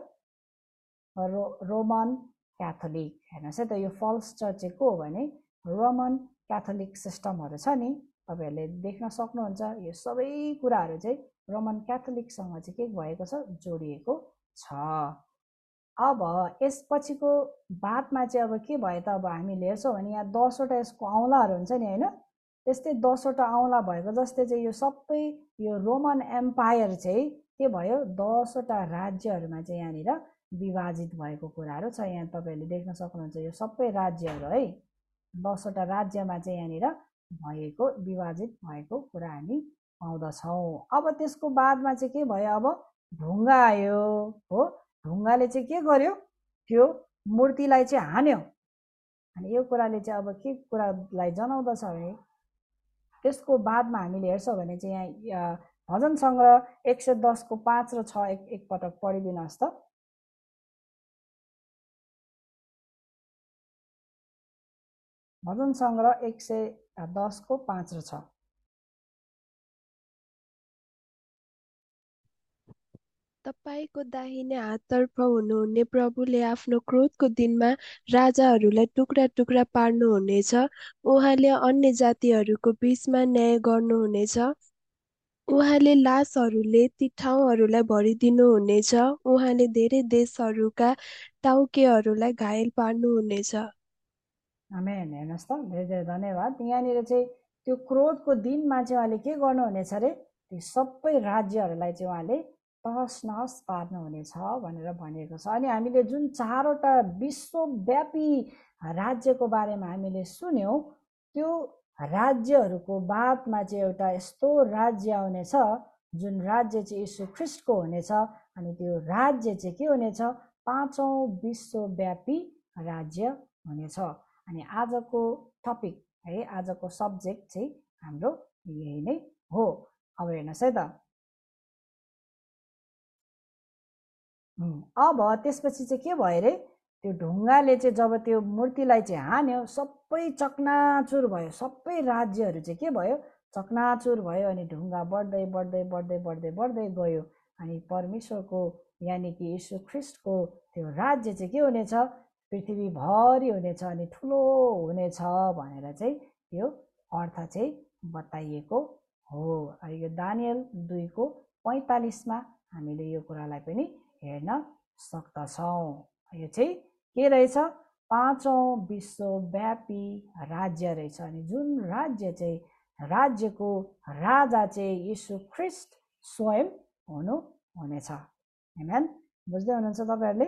Roman Catholic. हेर्नुहोस् है त, यो फल्स चर्च चाहिँ को हो भने रोमन क्याथोलिक सिस्टमहरू छ नि, तपाईँहरूले देख्न सक्नुहुन्छ। यो सबै कुराहरू चाहिँ रोमन क्याथोलिकसँग चाहिँ के भएको छ, जोडिएको छ। अब यसपछिको बादमा चाहिँ अब के भयो त, अब हामीले हेर्छौँ भने यहाँ 10वटा यसको औँलाहरू हुन्छ नि होइन, त्यस्तै 10वटा औँला भएको जस्तै चाहिँ यो सबै यो रोमन एम्पायर चाहिँ के भयो, 10वटा राज्यहरूमा चाहिँ यहाँनिर विभाजित भएको कुराहरू छ। यहाँ तपाईँहरूले देख्न सक्नुहुन्छ यो सबै राज्यहरू है, 10वटा राज्यमा चाहिँ यहाँनिर भएको विभाजित भएको कुरा हामी पाउँदछौँ। अब त्यसको बादमा चाहिँ के भयो, अब ढुङ्गा आयो हो, ढुङ्गाले चाहिँ के गर्यो, त्यो मूर्तिलाई चाहिँ हान्यो। अनि यो कुराले चाहिँ अब के कुरालाई जनाउँदछ भने त्यसको बादमा हामीले हेर्छौँ भने चाहिँ यहाँ भजन सङ्ग्रह 110 को 5 र 6 एकपटक पढिदिनुहोस् त। भजन सङ्ग्रह 110 को 5 र 6। तपाईको दाहिने हाततर्फ हुनुहुने प्रभुले आफ्नो क्रोधको दिनमा राजाहरूलाई टुक्रा टुक्रा पार्नुहुनेछ। उहाँले अन्य जातिहरूको बीचमा न्याय गर्नुहुनेछ। उहाँले लासहरूले ती ठाउँहरूलाई भरिदिनुहुनेछ। उहाँले धेरै देशहरूका टाउकेहरूलाई घायल पार्नुहुनेछ। आमेन। हेर्नुहोस् त, धेरै धेरै धन्यवाद। यहाँनिर चाहिँ त्यो क्रोधको दिनमा चाहिँ उहाँले के गर्नुहुनेछ अरे, ती सबै राज्यहरूलाई चाहिँ उहाँले तहस नहस पार्नुहुनेछ भनेर भनिएको छ। अनि हामीले जुन 4वटा विश्वव्यापी राज्यको बारेमा हामीले सुन्यौँ, त्यो राज्यहरूको बादमा चाहिँ एउटा यस्तो राज्य आउनेछ जुन राज्य चाहिँ यीशु ख्रीष्टको हुनेछ। अनि त्यो राज्य चाहिँ के हुनेछ, 5औं विश्वव्यापी राज्य हुनेछ। अनि आजको टपिक है, आजको सब्जेक्ट चाहिँ हाम्रो यही नै हो। अब हेर्नुहोस् है त, अब त्यसपछि चाहिँ के भयो रे, त्यो ढुङ्गाले चाहिँ जब त्यो मूर्तिलाई चाहिँ हान्यो, सबै चकनाचुर भयो, सबै राज्यहरू चाहिँ के भयो, चकनाचुर भयो। अनि ढुङ्गा बढ्दै बढ्दै बढ्दै बढ्दै बढ्दै गयो। अनि परमेश्वरको यानि कि यीशु ख्रीष्टको त्यो राज्य चाहिँ के हुनेछ, पृथ्वीभरि हुनेछ अनि ठुलो हुनेछ भनेर चाहिँ यो अर्थ चाहिँ बताइएको हो। यो दानियल 2 को 45 हामीले यो कुरालाई पनि हेर्न सक्दछौँ। यो चाहिँ के रहेछ, 5औं विश्वव्यापी राज्य रहेछ। अनि जुन राज्य चाहिँ राज्यको राजा चाहिँ यीशु ख्रीष्ट स्वयं हुनेछ। आमेन। बुझ्दै हुनुहुन्छ तपाईँहरूले?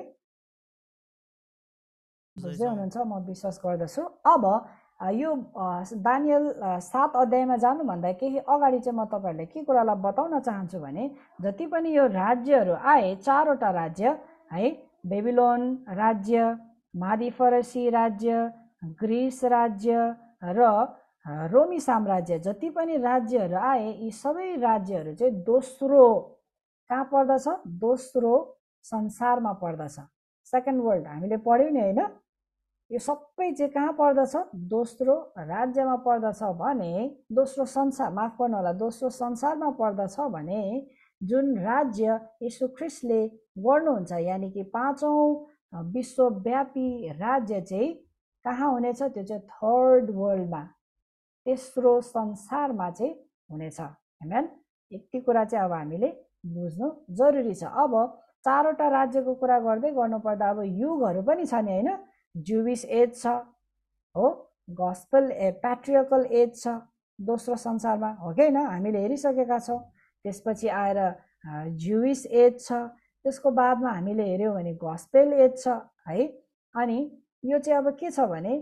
बुझ्दै हुनुहुन्छ, म विश्वास गर्दछु। अब यो दानियल 7 अध्यायमा जानुभन्दा केही अगाडि चाहिँ म तपाईँहरूलाई के कुरालाई बताउन चाहन्छु भने, जति पनि यो राज्यहरू आए, 4वटा राज्य है, बेबिलोन राज्य, मादी फरसी राज्य, ग्रिस राज्य र रोमी साम्राज्य, जति पनि राज्यहरू आए, यी सबै राज्यहरू चाहिँ दोस्रो कहाँ पर्दछ, दोस्रो संसारमा पर्दछ। सेकेन्ड वर्ल्ड हामीले पढ्यौँ नि होइन, यो सबै चाहिँ कहाँ पर्दछ, दोस्रो राज्यमा पर्दछ भने, दोस्रो संसार, माफ गर्नु होला, दोस्रो संसारमा पर्दछ भने जुन राज्य यीशु ख्रीष्टले गर्नुहुन्छ, यानि कि 5औं विश्वव्यापी राज्य चाहिँ कहाँ हुनेछ, त्यो चाहिँ थर्ड वर्ल्डमा, तेस्रो संसारमा चाहिँ हुनेछ। आमेन। यति कुरा चाहिँ अब हामीले बुझ्नु जरुरी छ। अब 4वटा राज्यको कुरा गर्दै गर्नुपर्दा अब युगहरू पनि छ नि होइन, जुविस एज छ हो, गस्पल प्याट्रियकल एज छ दोस्रो संसारमा, हो कि होइन, हामीले हेरिसकेका छौँ। त्यसपछि आएर जुविस एज छ, त्यसको बादमा हामीले हेऱ्यौँ भने गस्पेल एज छ है। अनि यो चाहिँ अब के छ भने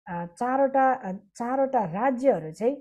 चारवटा राज्यहरू चाहिँ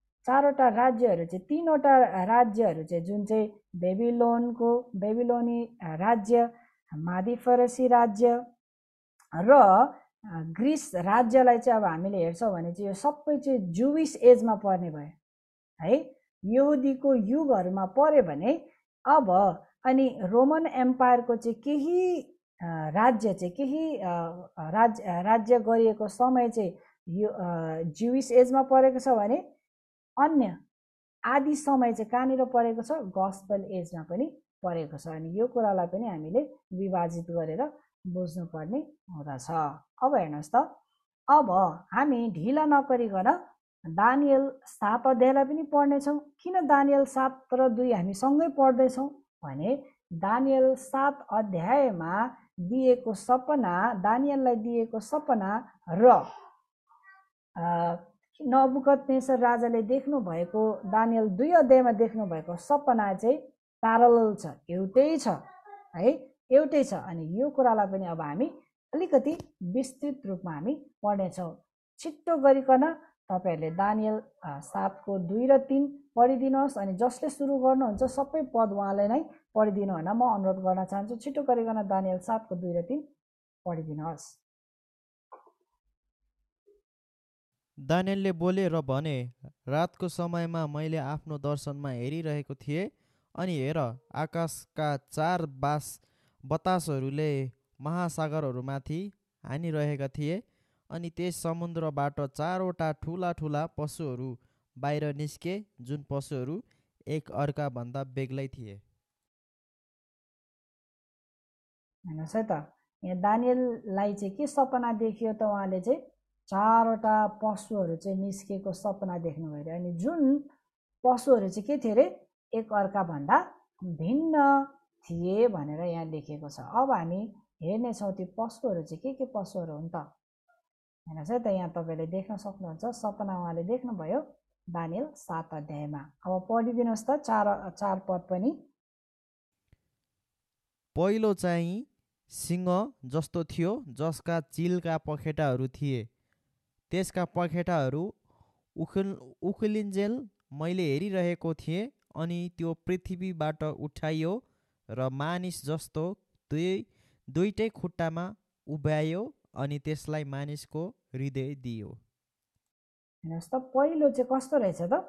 3वटा राज्यहरू चाहिँ जुन चाहिँ बेबिलोनी राज्य, मादी फरसी राज्य र ग्रिस राज्यलाई चाहिँ अब हामीले हेर्छौँ भने चाहिँ यो सबै चाहिँ जुविस एजमा पर्ने भयो है, यहुदीको युगहरूमा पर्यो भने। अब अनि रोमन एम्पायरको चाहिँ केही राज्य चाहिँ केही राज्य गरिएको समय चाहिँ यो जुविस एजमा परेको छ भने अन्य आदि समय चाहिँ कहाँनिर परेको छ, गस्पल एजमा पनि परेको छ। अनि यो कुरालाई पनि हामीले विभाजित गरेर बुझ्नुपर्ने हुँदछ। अब हेर्नुहोस् त, अब हामी ढिला नकरिकन दानियल 7 अध्यायलाई पनि पढ्नेछौँ। किन दानियल 7 र 2 हामी सँगै पढ्दैछौँ भने दानियल 7 अध्यायमा दिएको सपना, दानियललाई दिएको सपना र नबुकदनेस्सर राजाले देख्नु भएको दानियल 2 अध्यायमा देख्नु भएको सपना चाहिँ प्यारलल छ, एउटै छ है, एउटै छ। अनि यो कुरालाई पनि अब हामी अलिकति विस्तृत रूपमा हामी पढ्नेछौँ। छिट्टो गरिकन तपाईहरुले दानियल 7 को 2 र 3 पढिदिनुहोस् अनि जसले सुरु गर्नुहुन्छ सबै पद उहाँले नै पढिदिनु भन्न म अनुरोध गर्न चाहन्छु। छिटो गरिकन दानियल 7 को 2 र 3 पढिदिनुहोस्। दानियलले बोले र भने, रातको समयमा मैले आफ्नो दर्शनमा हेरिरहेको थिएँ, अनि हेर, आकाशका 4 बतासहरूले महासागरहरूमाथि हानिरहेका थिए, अनि त्यस समुद्रबाट 4 वटा ठुला ठुला पशुहरू बाहिर निस्के, जुन पशुहरू एक अर्का भन्दा बेग्लै थिए। हेर्नुहोस् है त, यहाँ दानियललाई चाहिँ के सपना देखियो त, उहाँले चाहिँ 4 वटा पशुहरू चाहिँ निस्केको सपना देख्नु भयो। अनि जुन पशुहरू चाहिँ के थिए रे, एक अर्का भन्दा भिन्न थिए भनेर यहाँ लेखेको छ। अब हामी हेर्नेछौँ ती पशुहरू चाहिँ के पशुहरू हुन् त। हेर्नुहोस् है त, यहाँ तपाईँले देख्न सक्नुहुन्छ सपना उहाँले देख्नुभयो दानियल 7 अध्यायमा। अब पढिदिनुहोस् त 4 पद पनि। पहिलो चाहिँ सिंह जस्तो थियो, जसका चिलका पखेटाहरू थिए। त्यसका पखेटाहरू उखलिन्जेल मैले हेरिरहेको थिएँ, अनि त्यो पृथ्वीबाट उठाइयो र मानिस जस्तो दुईटै खुट्टामा उभ्यायो, अनि त्यसलाई मानिसको हृदय दियो। हेर्नुहोस् त, पहिलो चाहिँ कस्तो रहेछ त,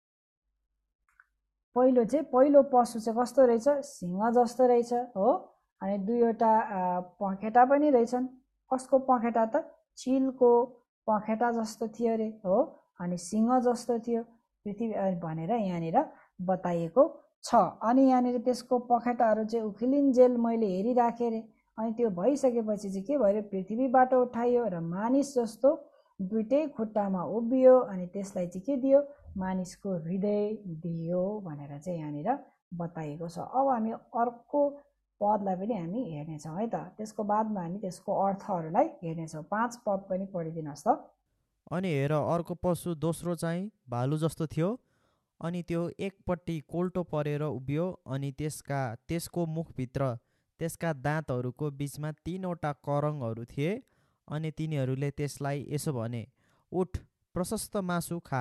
पहिलो पशु चाहिँ कस्तो रहेछ, सिंह जस्तो रहेछ हो। अनि 2वटा पखेटा पनि रहेछन्। कसको पखेटा त, चिलको पखेटा जस्तो थियो अरे हो। अनि सिंह जस्तो थियो पृथ्वी भनेर यहाँनिर बताइएको छ। अनि यहाँनिर त्यसको पखेटाहरू चाहिँ उखिलिन्जेल मैले हेरिराखेँ रे। अनि त्यो भइसकेपछि चाहिँ के भयो, पृथ्वीबाट उठाइयो र मानिस जस्तो दुईटै खुट्टामा उभियो, अनि त्यसलाई चाहिँ के दियो, मानिसको हृदय दियो भनेर चाहिँ यहाँनिर बताइएको छ। अब हामी अर्को पदलाई पनि हामी हेर्नेछौँ है त, त्यसको बादमा हामी त्यसको अर्थहरूलाई हेर्नेछौँ। 5 पद पनि पढिदिनुहोस् त। अनि हेर, अर्को पशु दोस्रो चाहिँ भालु जस्तो थियो, अनि त्यो एकपट्टि कोल्टो परेर उभियो, अनि त्यसको मुखभित्र त्यसका दाँतहरूको बिचमा 3वटा करङहरू थिए, अनि तिनीहरूले त्यसलाई यसो भने, उठ, प्रशस्त मासु खा।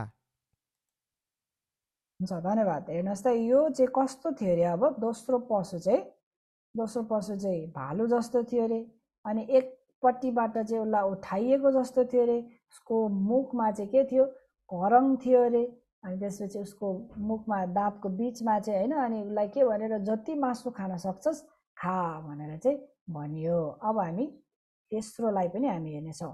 हुन्छ, धन्यवाद। हेर्नुहोस् त, यो चाहिँ कस्तो थियो अरे। अब दोस्रो पशु चाहिँ भालु जस्तो थियो अरे। अनि एकपट्टिबाट चाहिँ उसलाई उठाइएको जस्तो थियो अरे। उसको मुखमा चाहिँ के थियो, करङ थियो अरे। अनि त्यसपछि उसको मुखमा दाँतको बिचमा चाहिँ होइन, अनि उसलाई के भनेर, जति मासु खान सक्छस् खा भनेर चाहिँ भनियो। अब हामी तेस्रोलाई पनि हामी हेर्नेछौँ।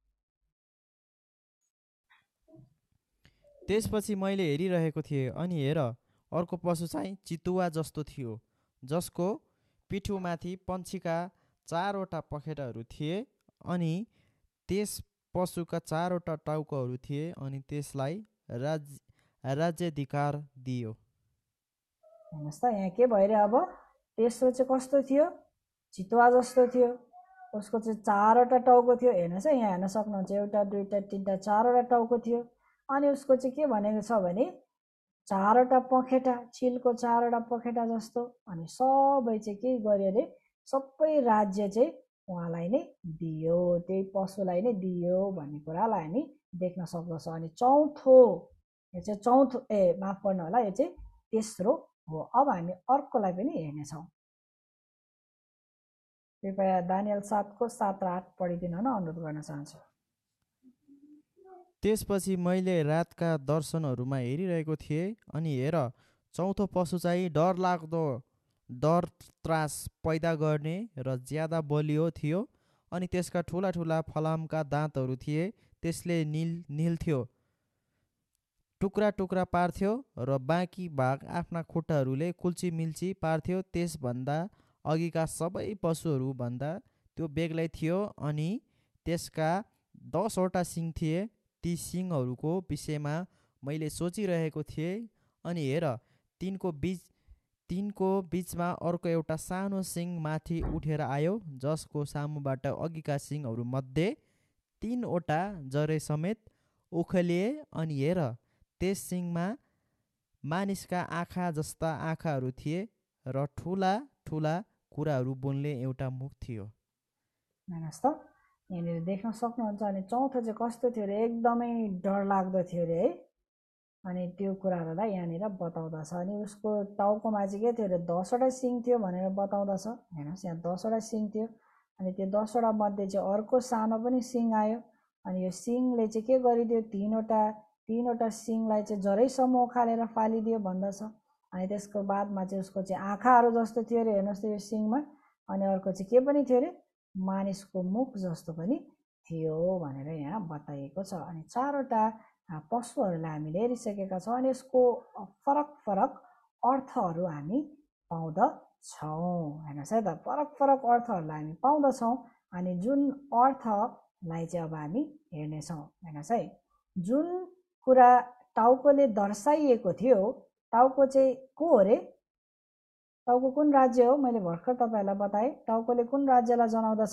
त्यसपछि मैले हेरिरहेको थिएँ, अनि हेर, अर्को पशु चाहिँ चितुवा जस्तो थियो, जसको पिठोमाथि पन्छीका 4 वटा पखेटाहरू थिए, अनि त्यस पशुका 4 वटा टाउकोहरू थिए, अनि त्यसलाई राज्याधिकार दियो। हेर्नुहोस् त, यहाँ के भयो अरे। अब तेस्रो चाहिँ कस्तो थियो, चितुवा जस्तो थियो। उसको चाहिँ 4 वटा टाउको थियो। हेर्नुहोस् है, यहाँ हेर्न सक्नुहुन्छ, 1 2 3 4 वटा टाउको थियो। अनि उसको चाहिँ के भनेको छ भने 4 वटा पखेटा, चिलको 4 वटा पखेटा जस्तो। अनि सबै चाहिँ के गर्यो अरे, सबै राज्य चाहिँ उहाँलाई नै दियो, त्यही पशुलाई नै दियो भन्ने कुरालाई हामी देख्न सक्दछौँ। अनि यो चाहिँ माफ गर्नु होला, यो चाहिँ तेस्रो हो। अब हामी अर्कोलाई पनि हेर्नेछौँ। कृपया दानियल 7 को 7 र 8 पढिदिनु हुन अनुरोध गर्न चाहन्छु। त्यसपछि मैले रातका दर्शनहरूमा हेरिरहेको थिएँ, अनि हेर, चौथो पशु चाहिँ डरलाग्दो डर त्रास पैदा गर्ने र ज्यादा बलियो थियो, अनि त्यसका ठुला ठुला फलामका दाँतहरू थिए। त्यसले निल्थ्यो, टुक्रा टुक्रा पार्थ्यो, र बाँकी भाग आफ्ना खुट्टाहरूले कुल्ची पार्थ्यो। त्यसभन्दा अघिका सबै पशुहरूभन्दा त्यो बेग्लै थियो, अनि त्यसका 10 वटा सिङ थिए। ती सिङहरूको विषयमा मैले सोचिरहेको थिएँ, अनि हेर, तिनको बिचमा अर्को एउटा सानो सिङ माथि उठेर आयो, जसको सामुबाट अघिका सिङहरूमध्ये 3वटा जरे समेत उखेलिए। अनि हेर, त्यस सिङमा मानिसका आँखा जस्ता आँखाहरू थिए र ठुला ठुला कुराहरू बोल्ने एउटा मुख थियो। हेर्नुहोस् त, यहाँनिर देख्न सक्नुहुन्छ। अनि चौथो चाहिँ कस्तो थियो अरे, एकदमै डरलाग्दो थियो अरे है। अनि त्यो कुराहरूलाई यहाँनिर बताउँदछ। अनि उसको टाउकोमा चाहिँ के थियो अरे, 10वटा सिङ थियो भनेर बताउँदछ। हेर्नुहोस्, यहाँ 10वटा सिङ थियो। अनि त्यो 10वटा मध्ये चाहिँ अर्को सानो पनि सिङ आयो। अनि यो सिङले चाहिँ के गरिदियो, तीनवटा सिङलाई चाहिँ जरैसम्म उखालेर फालिदियो भन्दछ। अनि त्यसको बादमा चाहिँ उसको चाहिँ आँखाहरू जस्तो थियो अरे, हेर्नुहोस् त यो सिङमा। अनि अर्को चाहिँ के पनि थियो अरे, मानिसको मुख जस्तो पनि थियो भनेर यहाँ बताइएको छ। अनि 4वटा पशुहरूलाई हामीले हेरिसकेका छौँ। अनि यसको फरक फरक अर्थहरू हामी पाउँदछौँ। हेर्नुहोस् है त, फरक फरक अर्थहरूलाई हामी पाउँदछौँ। अनि जुन अर्थलाई चाहिँ अब हामी हेर्नेछौँ। हेर्नुहोस् है, जुन कुरा टाउकोले दर्शाइएको थियो, टाउको चाहिँ को हो रे? टाउको कुन राज्य हो? मैले भर्खर तपाईँहरूलाई बताएँ। टाउकोले कुन राज्यलाई जनाउँदछ?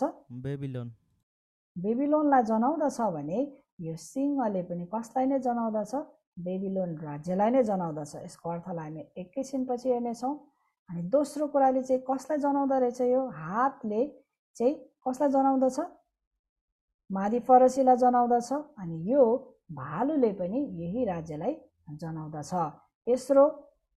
बेबिलोनलाई जनाउँदछ भने यो सिंहले पनि कसलाई नै जनाउँदछ? बेबिलोन राज्यलाई नै जनाउँदछ। यसको अर्थलाई हामी एकैछिनपछि हेर्नेछौँ। अनि दोस्रो कुराले चाहिँ कसलाई जनाउँदो रहेछ? यो हातले चाहिँ कसलाई जनाउँदछ? मादी फरसीलाई जनाउँदछ। अनि यो भालुले पनि यही राज्यलाई जनाउँदछ। तेस्रो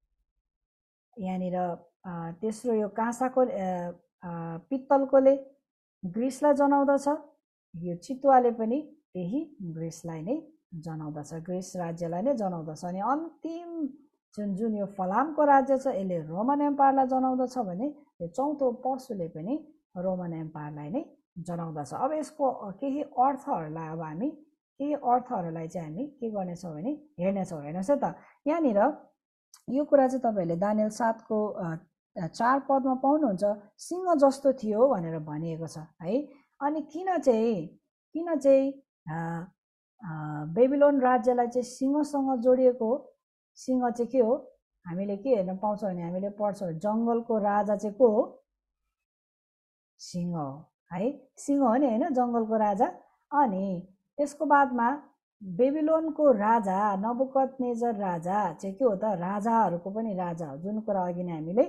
यहाँनिर तेस्रो यो काँसाको पित्तलकोले ग्रिसलाई जनाउँदछ। यो चितुवाले पनि त्यही ग्रिसलाई नै जनाउँदछ, ग्रिस राज्यलाई नै जनाउँदछ। अनि अन्तिम जुन यो फलामको राज्य छ, यसले रोमन एम्पायरलाई जनाउँदछ भने यो चौथो पशुले पनि रोमन एम्पायरलाई नै जनाउँदछ। अब यसको केही अर्थहरूलाई चाहिँ हामी के गर्नेछौँ भने हेर्नेछौँ। हेर्नुहोस् है त, यहाँनिर यो कुरा चाहिँ तपाईँहरूले दानियल 7को 4 पदमा पाउनुहुन्छ। सिंह जस्तो थियो भनेर भनिएको छ है। अनि किन चाहिँ बेबिलोन राज्यलाई चाहिँ सिंहसँग जोडिएको हो? सिंह चाहिँ के हो? हामीले के हेर्न पाउँछौँ भने हामीले पढ्छौँ, जङ्गलको राजा चाहिँ को हो? सिंह हो है। सिंह हो नि होइन, जङ्गलको राजा। अनि त्यसको बादमा बेबिलोनको राजा नबुकदनेजर राजा चाहिँ के हो त? राजाहरूको पनि राजा हो। जुन कुरा अघि नै हामीले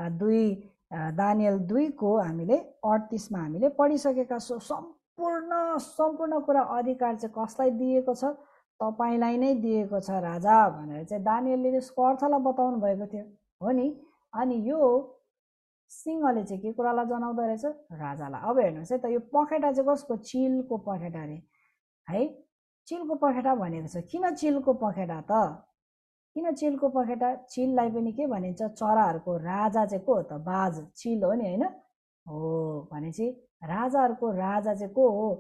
दानियल 2को हामीले 38मा हामीले पढिसकेका छौँ। सम्पूर्ण कुरा अधिकार चाहिँ कसलाई दिएको छ? तपाईँलाई नै दिएको छ राजा भनेर चाहिँ दानियलले यसको अर्थलाई बताउनु भएको थियो हो नि। अनि यो सिंहले चाहिँ के कुरालाई जनाउँदो रहेछ? राजालाई। अब हेर्नुहोस् है त, यो पखेटा चाहिँ कसको? चिलको पखेटा अरे है। चिलको पखेटा भनेको छ। किन चिलको पखेटा त? किन चिलको पखेटा? चिललाई पनि के भनिन्छ? चराहरूको राजा चाहिँ को हो त? बाज, चिल हो नि होइन हो। भनेपछि राजाहरूको राजा चाहिँ को हो?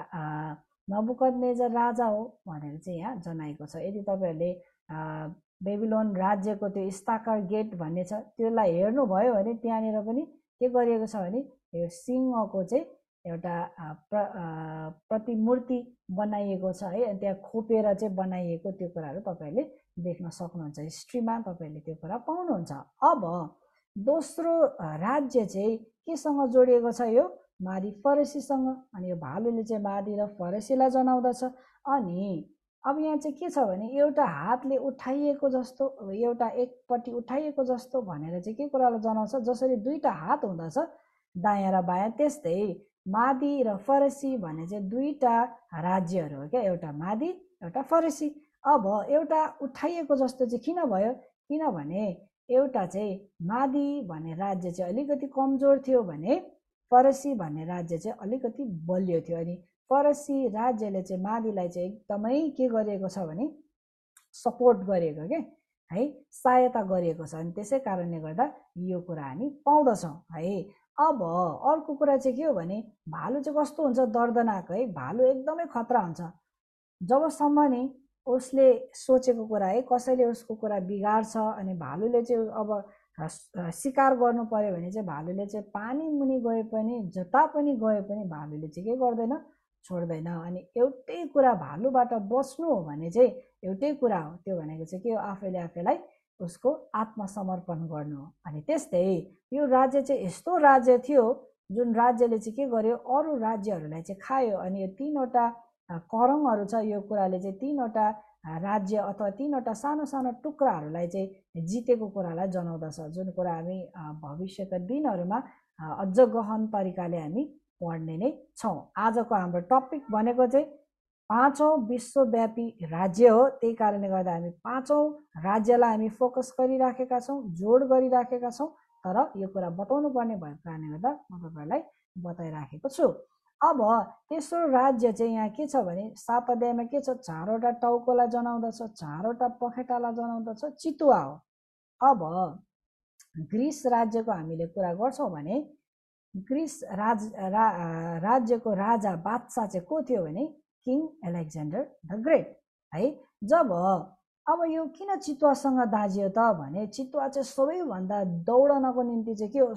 नबुकदनेजर राजा हो भनेर चाहिँ यहाँ जनाएको छ। यदि तपाईँहरूले बेबिलोन राज्यको त्यो स्ताकर गेट भन्ने छ, त्यसलाई हेर्नुभयो भने त्यहाँनिर पनि के गरिएको छ भने यो सिंहको चाहिँ एउटा प्रतिमूर्ति बनाइएको छ है। त्यहाँ खोपेर चाहिँ बनाइएको त्यो कुराहरू तपाईँहरूले देख्न सक्नुहुन्छ। हिस्ट्रीमा तपाईँहरूले त्यो कुरा पाउनुहुन्छ। अब दोस्रो राज्य चाहिँ केसँग जोडिएको छ? यो मादी फरसीसँग। अनि यो भालुले चाहिँ मादी र फरसीलाई जनाउँदछ। अनि अब यहाँ चाहिँ के छ भने एउटा हातले उठाइएको जस्तो, एउटा एकपट्टि उठाइएको जस्तो भनेर चाहिँ के कुरालाई जनाउँछ? जसरी दुईटा हात हुँदछ दायाँ र बायाँ, त्यस्तै मादी र फरसी भन्ने चाहिँ दुईटा राज्यहरू हो क्या, एउटा मादी एउटा फरसी। अब एउटा उठाइएको जस्तो चाहिँ किन भयो? किनभने एउटा चाहिँ मादी भन्ने राज्य चाहिँ अलिकति कमजोर थियो भने फरसी भन्ने राज्य चाहिँ अलिकति बलियो थियो। अनि फरसी राज्यले चाहिँ मादीलाई चाहिँ एकदमै के गरिएको छ भने सपोर्ट गरेको के है, सहायता गरिएको छ। अनि त्यसै कारणले गर्दा यो कुरा हामी पाउँदछौँ है। अब अर्को कुरा चाहिँ के हो भने भालु चाहिँ कस्तो हुन्छ? दर्दनाक है। भालु एकदमै खतरा हुन्छ। जबसम्म नि उसले सोचेको कुरा है, कसैले उसको कुरा बिगार्छ अनि भालुले चाहिँ अब शिकार गर्नु पर्यो भने चाहिँ भालुले चाहिँ पानी मुनि गए पनि, जता पनि गए पनि भालुले चाहिँ के गर्दैन? छोड्दैन। अनि एउटै कुरा भालुबाट बस्नु हो भने चाहिँ एउटै कुरा हो, त्यो भनेको चाहिँ के हो, आफैले आफैलाई उसको आत्मसमर्पण गर्नु हो। अनि त्यस्तै यो राज्य चाहिँ यस्तो राज्य थियो जुन राज्यले चाहिँ के गर्यो, अरू राज्यहरूलाई चाहिँ खायो। अनि यो 3वटा करङहरू छ, यो कुराले चाहिँ 3वटा राज्य अथवा 3वटा सानो सानो टुक्राहरूलाई चाहिँ जितेको कुरालाई जनाउँदछ, जुन कुरा हामी भविष्यका दिनहरूमा अझ गहन तरिकाले हामी पढ्ने नै छौँ। आजको हाम्रो टपिक भनेको चाहिँ 5औं विश्वव्यापी राज्य हो। त्यही कारणले गर्दा हामी 5औं राज्यलाई हामी फोकस गरिराखेका छौँ, जोड गरिराखेका छौँ। तर यो कुरा बताउनु पर्ने भएको कारणले गर्दा म तपाईँहरूलाई बताइराखेको छु। अब तेस्रो राज्य चाहिँ यहाँ के छ भने 7 अध्यायमा के छ, 4वटा टाउकोलाई जनाउँदछ, 4वटा पखेटालाई जनाउँदछ, चितुवा हो। अब ग्रिस राज्यको हामीले कुरा गर्छौँ भने ग्रिस राज्यको राजा बादशाह चाहिँ को थियो भने किङ एलेक्जेन्डर द ग्रेट है। जब अब यो किन चितुवासँग दाजियो त भने चितुवा चाहिँ सबैभन्दा दौडनको निम्ति चाहिँ के हो,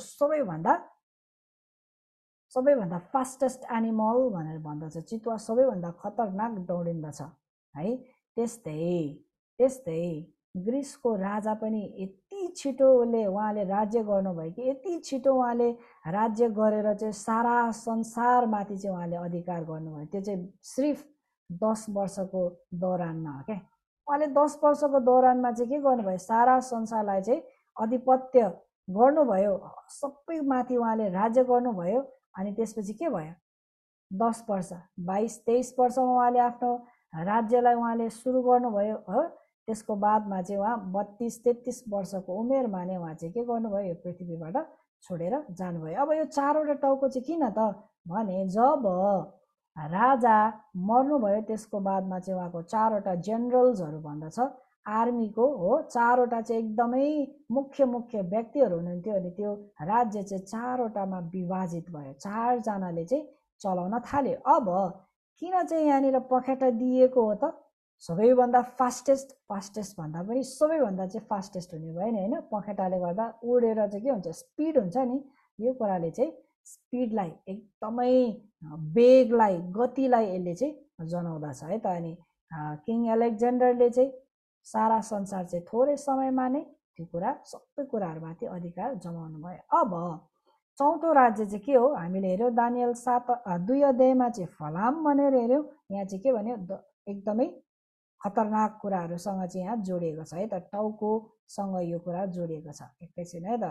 सबैभन्दा फास्टेस्ट एनिमल भनेर भन्दछ। चितुवा सबैभन्दा खतरनाक दौडिन्दछ है। त्यस्तै ग्रिसको राजा पनि यति छिटोले उहाँले राज्य गर्नुभयो कि यति छिटो उहाँले राज्य गरेर चाहिँ सारा संसारमाथि चाहिँ उहाँले अधिकार गर्नुभयो। त्यो चाहिँ सिर्फ 10 वर्षको दौरानमा हो क्या। उहाँले 10 वर्षको दौरानमा चाहिँ के गर्नुभयो, सारा संसारलाई चाहिँ अधिपत्य गर्नुभयो, सबै माथि उहाँले राज्य गर्नुभयो। अनि त्यसपछि के भयो, 10 वर्ष 22-23 वर्षमा उहाँले आफ्नो राज्यलाई उहाँले सुरु गर्नुभयो हो। त्यसको बादमा चाहिँ उहाँ 32-33 वर्षको उमेरमा नै उहाँ चाहिँ के गर्नुभयो, यो पृथ्वीबाट छोडेर जानुभयो। अब यो 4वटा टाउको चाहिँ किन त भने जब राजा मर्नुभयो त्यसको बादमा चाहिँ उहाँको 4वटा जेनरल्सहरू भन्दछ आर्मीको हो, 4वटा चाहिँ एकदमै मुख्य व्यक्तिहरू हुनुहुन्थ्यो। अनि त्यो राज्य चाहिँ 4वटामा विभाजित भयो, 4 जनाले चाहिँ चलाउन थाल्यो। अब किन चाहिँ यहाँनिर पखेटा दिएको हो त, सबैभन्दा फास्टेस्ट भन्दा पनि सबैभन्दा चाहिँ फास्टेस्ट हुने भयो नि होइन। पखेटाले गर्दा उडेर चाहिँ के हुन्छ, स्पिड हुन्छ नि। यो कुराले चाहिँ स्पिडलाई, एकदमै वेगलाई, गतिलाई यसले चाहिँ जनाउँदछ है त। अनि किङ एलेक्जेन्डरले चाहिँ सारा संसार चाहिँ थोरै समयमा नै त्यो कुरा सबै कुराहरूमाथि अधिकार जमाउनु भयो। अब 4औं राज्य चाहिँ के हो, हामीले हेऱ्यौँ दानियल 2 अध्यायमा चाहिँ फलाम भनेर हेऱ्यौँ। यहाँ चाहिँ के भन्यो, एकदमै खतरनाक कुराहरूसँग चाहिँ यहाँ जोडिएको छ है त, टाउकोसँग यो कुरा जोडिएको छ। एकैछिन है त,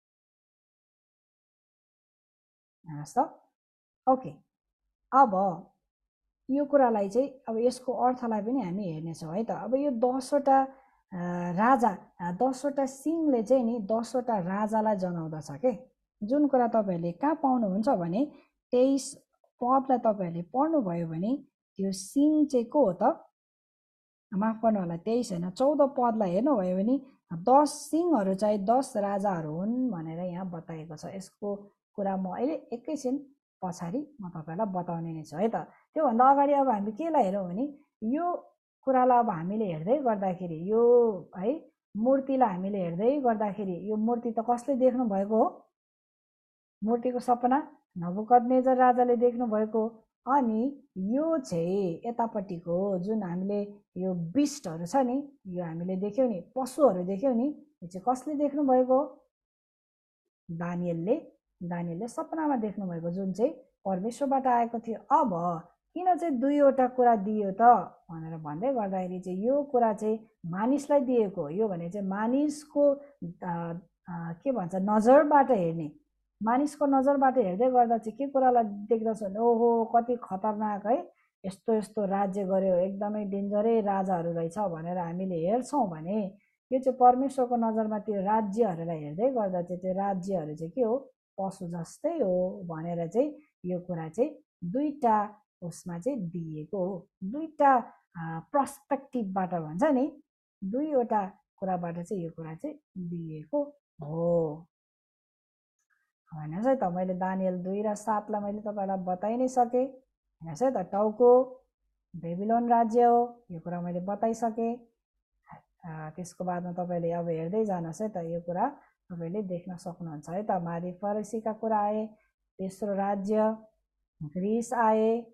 हेर्नुहोस् त। ओके, अब यो कुरालाई चाहिँ अब यसको अर्थलाई पनि हामी हेर्नेछौँ है त। अब यो 10वटा राजा, 10वटा सिंहले चाहिँ नि 10वटा राजालाई जनाउँदछ के। जुन कुरा तपाईँहरूले कहाँ पाउनुहुन्छ भने 23 पदलाई तपाईँहरूले पढ्नुभयो भने त्यो सिंह चाहिँ को हो त, माफ गर्नु होला 23 होइन 14 पदलाई हेर्नुभयो भने 10 सिंहहरू चाहिँ 10 राजाहरू हुन् भनेर यहाँ बताएको छ। यसको कुरा म अहिले एकैछिन पछाडि म तपाईँलाई बताउने नै छु है त। त्योभन्दा अगाडि अब हामी केलाई हेरौँ भने यो कुरालाई अब हामीले हेर्दै गर्दाखेरि यो है मूर्तिलाई हामीले हेर्दै गर्दाखेरि यो मूर्ति त कसले देख्नु भएको हो, मूर्तिको सपना नबुकदनेजर राजाले देख्नु भएको। अनि यो चाहिँ यतापट्टिको जुन हामीले यो बिस्टहरू छ नि, यो हामीले देख्यौँ नि, पशुहरू देख्यौँ नि, यो चाहिँ कसले देख्नु भएको, दानियलले सपनामा देख्नु भएको, जुन चाहिँ परमेश्वरबाट आएको थियो। अब किन चाहिँ 2वटा कुरा दियो त भनेर भन्दै गर्दाखेरि चाहिँ यो कुरा चाहिँ मानिसलाई दिएको हो। यो भने चाहिँ मानिसको के भन्छ नजरबाट हेर्ने, मानिसको नजरबाट हेर्दै गर्दा चाहिँ के कुरालाई देख्दछ भने ओहो कति खतरनाक है, यस्तो राज्य गर्यो, एकदमै डेन्जरै राजाहरू रहेछ भनेर हामीले हेर्छौँ भने यो चाहिँ परमेश्वरको नजरमा त्यो राज्यहरूलाई हेर्दै गर्दा चाहिँ त्यो राज्यहरू चाहिँ के हो, पशु जस्तै हो भनेर चाहिँ यो कुरा चाहिँ 2टा उसमा चाहिँ दिएको हो। 2टा पर्सपेक्टिभबाट भन्छ नि, 2वटा कुराबाट चाहिँ यो कुरा चाहिँ दिएको हो। हेर्नुहोस् है त, मैले दानियल 2 र 7लाई मैले तपाईँलाई बताइ नै सकेँ। हेर्नुहोस् है त, टाउको बेबिलोन राज्य हो, यो कुरा मैले बताइसकेँ। त्यसको बादमा तपाईँले अब हेर्दै जानुहोस् है त, यो कुरा तपाईँले देख्न सक्नुहुन्छ है त। मादी फरसीका कुरा आए, तेस्रो राज्य ग्रिस आए,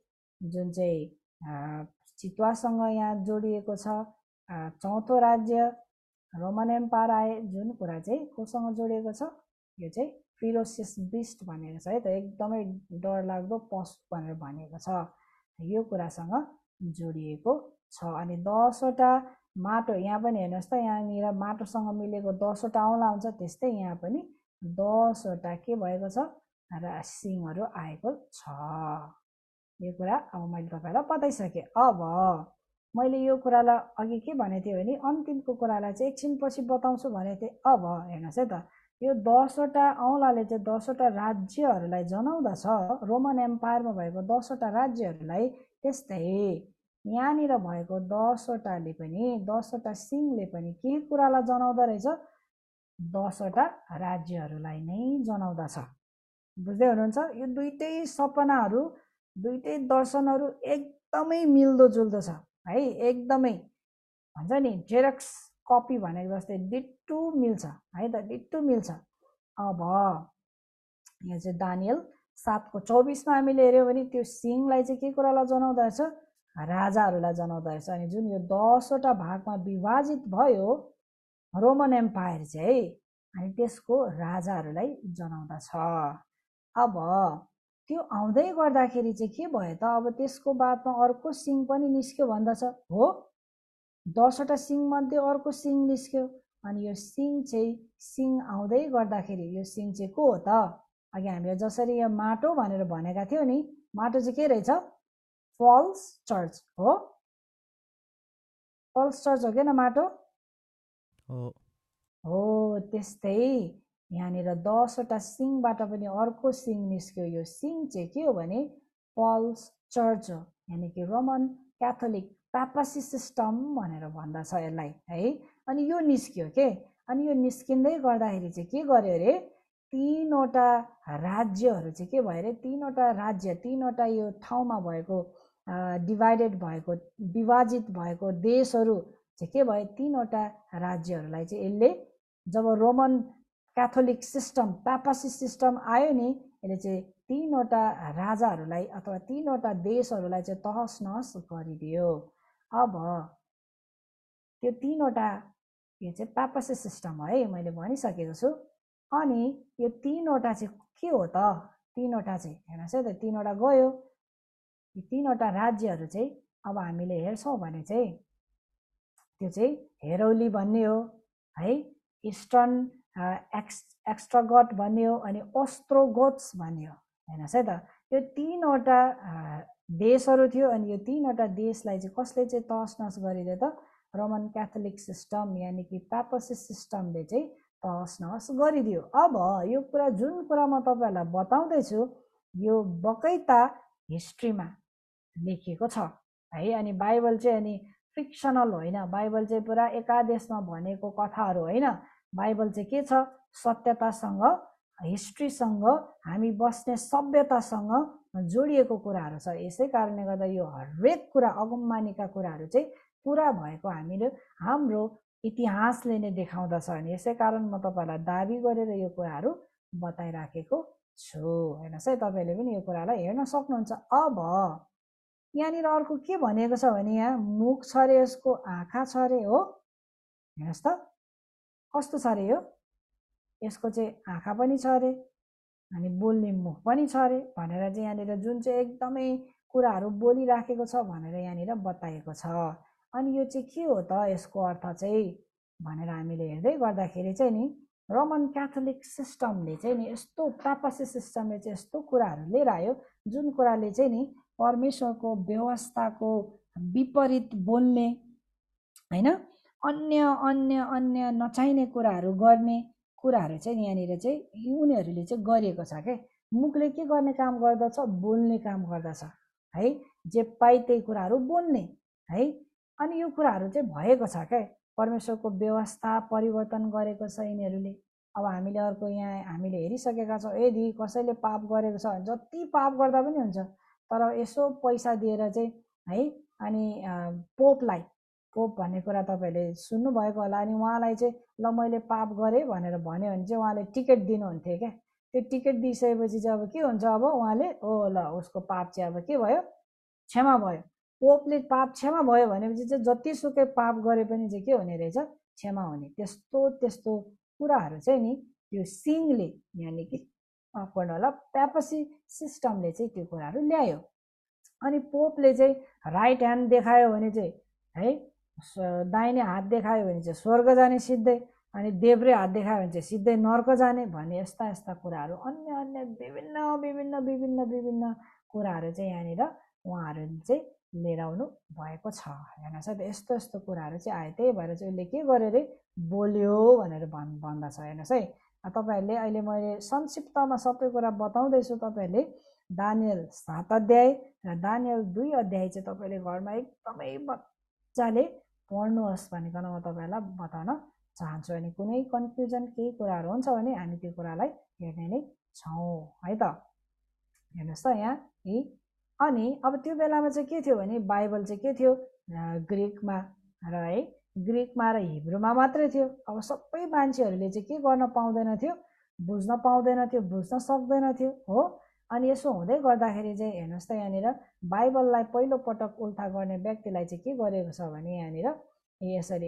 जुन चाहिँ चितुवासँग यहाँ जोडिएको छ। चौथो राज्य रोमन एम्पायर आए, जुन कुरा चाहिँ कोसँग जोडिएको छ, यो चाहिँ फिरोसियस बिस्ट भनेको छ है त, एकदमै डरलाग्दो पशु भनेर भनेको छ, यो कुरासँग जोडिएको छ। अनि 10वटा माटो, यहाँ पनि हेर्नुहोस् त, यहाँनिर माटोसँग मिलेको 10वटा औँला हुन्छ, त्यस्तै यहाँ पनि 10वटा के भएको छ, सिङहरू आएको छ। यो कुरा अब मैले तपाईँलाई बताइसकेँ। अब मैले यो कुरालाई अघि के भनेको थिएँ भने अन्तिमको कुरालाई चाहिँ एकछिनपछि बताउँछु भनेको थिएँ। अब हेर्नुहोस् है त, यो 10वटा औँलाले चाहिँ 10वटा राज्यहरूलाई जनाउँदछ, रोमन एम्पायरमा भएको 10वटा राज्यहरूलाई। त्यस्तै यहाँनिर भएको 10वटाले पनि, 10वटा सिङले पनि के कुरालाई जनाउँदो रहेछ, 10वटा राज्यहरूलाई नै जनाउँदछ। बुझ्दै हुनुहुन्छ? यो दुइटै सपनाहरू, दुइटै दर्शनहरू एकदमै मिल्दोजुल्दो छ है, एकदमै भन्छ नि जेरक्स कपी भनेको जस्तै डिट्टु मिल्छ है त, डिट्टु मिल्छ। अब यहाँ चाहिँ दानियल 7:24 हामीले हेऱ्यौँ भने त्यो सिङलाई चाहिँ के कुरालाई जनाउँदो रहेछ, राजाहरूलाई जनाउँदो रहेछ। अनि जुन यो 10वटा भागमा विभाजित भयो रोमन एम्पायर चाहिँ, अनि त्यसको राजाहरूलाई जनाउँदछ। अब त्यो आउँदै गर्दाखेरि चाहिँ के भयो त, अब त्यसको बादमा अर्को सिङ पनि निस्क्यो भन्दछ हो, 10वटा सिङ मध्ये अर्को सिङ निस्क्यो। अनि यो सिङ चाहिँ, सिङ आउँदै गर्दाखेरि यो सिङ चाहिँ को हो त, अघि हामीले जसरी यो माटो भनेर भनेका थियौँ नि, माटो चाहिँ के रहेछ, फल्स चर्च हो, फल्स चर्च हो किन माटो हो। त्यस्तै यहाँनिर 10वटा सिङबाट पनि अर्को सिङ निस्क्यो, यो सिङ चाहिँ के हो भने फल्स चर्च हो, यानि कि रोमन क्याथोलिक पापासी सिस्टम भनेर भन्दछ यसलाई है। अनि यो निस्क्यो के, अनि यो निस्किँदै गर्दाखेरि चाहिँ के गर्यो अरे, 3वटा राज्यहरू चाहिँ के भयो अरे, 3वटा राज्य, 3वटा यो ठाउँमा भएको डिभाइडेड भएको, विभाजित भएको देशहरू चाहिँ के भयो, 3वटा राज्यहरूलाई चाहिँ यसले, जब Roman Catholic system papacy system आयो नि, यसले चाहिँ 3वटा राजाहरूलाई अथवा 3वटा देशहरूलाई चाहिँ तहस नहस गरिदियो। अब त्यो 3वटा यो चाहिँ पापासी सिस्टम है, मैले भनिसकेको छु। अनि यो 3वटा चाहिँ के हो त, 3वटा चाहिँ हेर्नुहोस् है त, 3वटा गयो, यो 3वटा राज्यहरू चाहिँ अब हामीले हेर्छौँ भने चाहिँ त्यो चाहिँ हेरौली भन्ने हो है, इस्टर्न एक्स्ट्रागट भन्ने हो, अनि ओस्ट्रोगोट्स भन्ने हो। हेर्नुहोस् है त, यो 3वटा देशहरू थियो। अनि यो 3वटा देशलाई चाहिँ कसले चाहिँ तहस नहस गरिदियो त, रोमन क्याथोलिक सिस्टम यानि कि पापासी सिस्टमले चाहिँ तहस नहस गरिदियो। अब यो कुरा, जुन कुरा म तपाईँहरूलाई बताउँदैछु, यो बकैता हिस्ट्रीमा लेखिएको छ है। अनि बाइबल चाहिँ अनि फिक्सनल होइन, बाइबल चाहिँ पुरा एकादेशमा भनेको कथाहरू होइन, बाइबल चाहिँ के छ, सत्यतासँग, हिस्ट्रीसँग, हामी बस्ने सभ्यतासँग जोडिएको कुराहरू छ। यसै कारणले गर्दा यो हरेक कुरा, अगमबानीका कुराहरू चाहिँ पुरा भएको हामीले हाम्रो इतिहासले नै देखाउँदछ। अनि यसै कारण म तपाईँलाई दाबी गरेर यो कुराहरू बताइराखेको छु। हेर्नुहोस् है, तपाईँले पनि यो कुरालाई हेर्न सक्नुहुन्छ। अब यहाँनिर अर्को के भनेको छ भने, यहाँ मुख छ अरे, यसको आँखा छ अरे हो। हेर्नुहोस् त, कस्तो छ अरे यो, यसको चाहिँ आँखा पनि छ अरे, अनि बोल्ने मुख पनि छ अरे भनेर चाहिँ यहाँनिर जुन चाहिँ एकदमै कुराहरू बोलिराखेको छ भनेर यहाँनिर बताएको छ। अनि यो चाहिँ के हो त, यसको अर्थ चाहिँ भनेर हामीले हेर्दै गर्दाखेरि चाहिँ नि, रोमन क्याथोलिक सिस्टमले चाहिँ नि, यस्तो पापासी सिस्टमले चाहिँ यस्तो कुराहरू लिएर आयो जुन कुराले चाहिँ नि परमेश्वरको व्यवस्थाको विपरीत बोल्ने होइन, अन्य अन्य अन्य नचाहिने कुराहरू गर्ने कुराहरू चाहिँ यहाँनिर चाहिँ उनीहरूले चाहिँ गरिएको छ क्या। मुखले के गर्ने काम गर्दछ, बोल्ने काम गर्दछ है, जे पाइ त्यही कुराहरू बोल्ने है। अनि यो कुराहरू चाहिँ भएको छ क्या, परमेश्वरको व्यवस्था परिवर्तन गरेको छ यिनीहरूले। अब हामीले अर्को यहाँ हामीले हेरिसकेका छौँ, यदि कसैले पाप गरेको छ भने जति पाप गर्दा पनि हुन्छ, तर यसो पैसा दिएर चाहिँ है, अनि पोपलाई, पोप भन्ने कुरा तपाईँहरूले सुन्नुभएको होला, अनि उहाँलाई चाहिँ ल मैले पाप गरेँ भनेर भन्यो भने चाहिँ उहाँले टिकट दिनुहुन्थ्यो क्या। त्यो टिकट दिइसकेपछि चाहिँ अब के हुन्छ, अब उहाँले ओ ल उसको पाप चाहिँ अब के भयो, क्षमा भयो। पोपले पाप क्षमा भयो भनेपछि चाहिँ जतिसुकै पाप गरे पनि चाहिँ के हुने रहेछ, क्षमा हुने। त्यस्तो त्यस्तो कुराहरू चाहिँ नि त्यो सिङले यानि कि होला प्यापसी सिस्टमले चाहिँ त्यो कुराहरू ल्यायो। अनि पोपले चाहिँ राइट ह्यान्ड देखायो भने चाहिँ है दाहिने हात देखायो भने चाहिँ स्वर्ग जाने सिधै, अनि देब्रे हात देखायो भने चाहिँ सिधै नर्क जाने भन्ने यस्ता यस्ता कुराहरू अन्य अन्य विभिन्न विभिन्न विभिन्न विभिन्न कुराहरू चाहिँ यहाँनिर उहाँहरूले चाहिँ लिएर आउनु भएको छ। हेर्नुहोस् है त, यस्तो यस्तो कुराहरू चाहिँ आयो। त्यही भएर चाहिँ उसले के गर्यो अरे, बोल्यो भनेर भन्दछ। हेर्नुहोस् है, तपाईँहरूले अहिले मैले संक्षिप्तमा सबै कुरा बताउँदैछु। तपाईँहरूले दानियल 7 अध्याय र दानियल 2 अध्याय चाहिँ तपाईँले घरमा एकदमै मजाले पढ्नुहोस् भनिकन म तपाईँहरूलाई बताउन चाहन्छु। अनि कुनै कन्फ्युजन केही कुराहरू हुन्छ भने हामी त्यो कुरालाई हेर्ने नै छौँ है त। हेर्नुहोस् त यहाँ है। अनि अब त्यो बेलामा चाहिँ के थियो भने बाइबल चाहिँ के थियो, ग्रिकमा र है ग्रिकमा र हिब्रूमा मात्रै थियो। अब सबै मान्छेहरूले चाहिँ के गर्न पाउँदैन थियो, बुझ्न पाउँदैन थियो, बुझ्न सक्दैन थियो हो। अनि यसो हुँदै गर्दाखेरि चाहिँ हेर्नुहोस् त यहाँनिर बाइबललाई पहिलो पटक उल्था गर्ने व्यक्तिलाई चाहिँ के गरेको छ भने यहाँनिर यसरी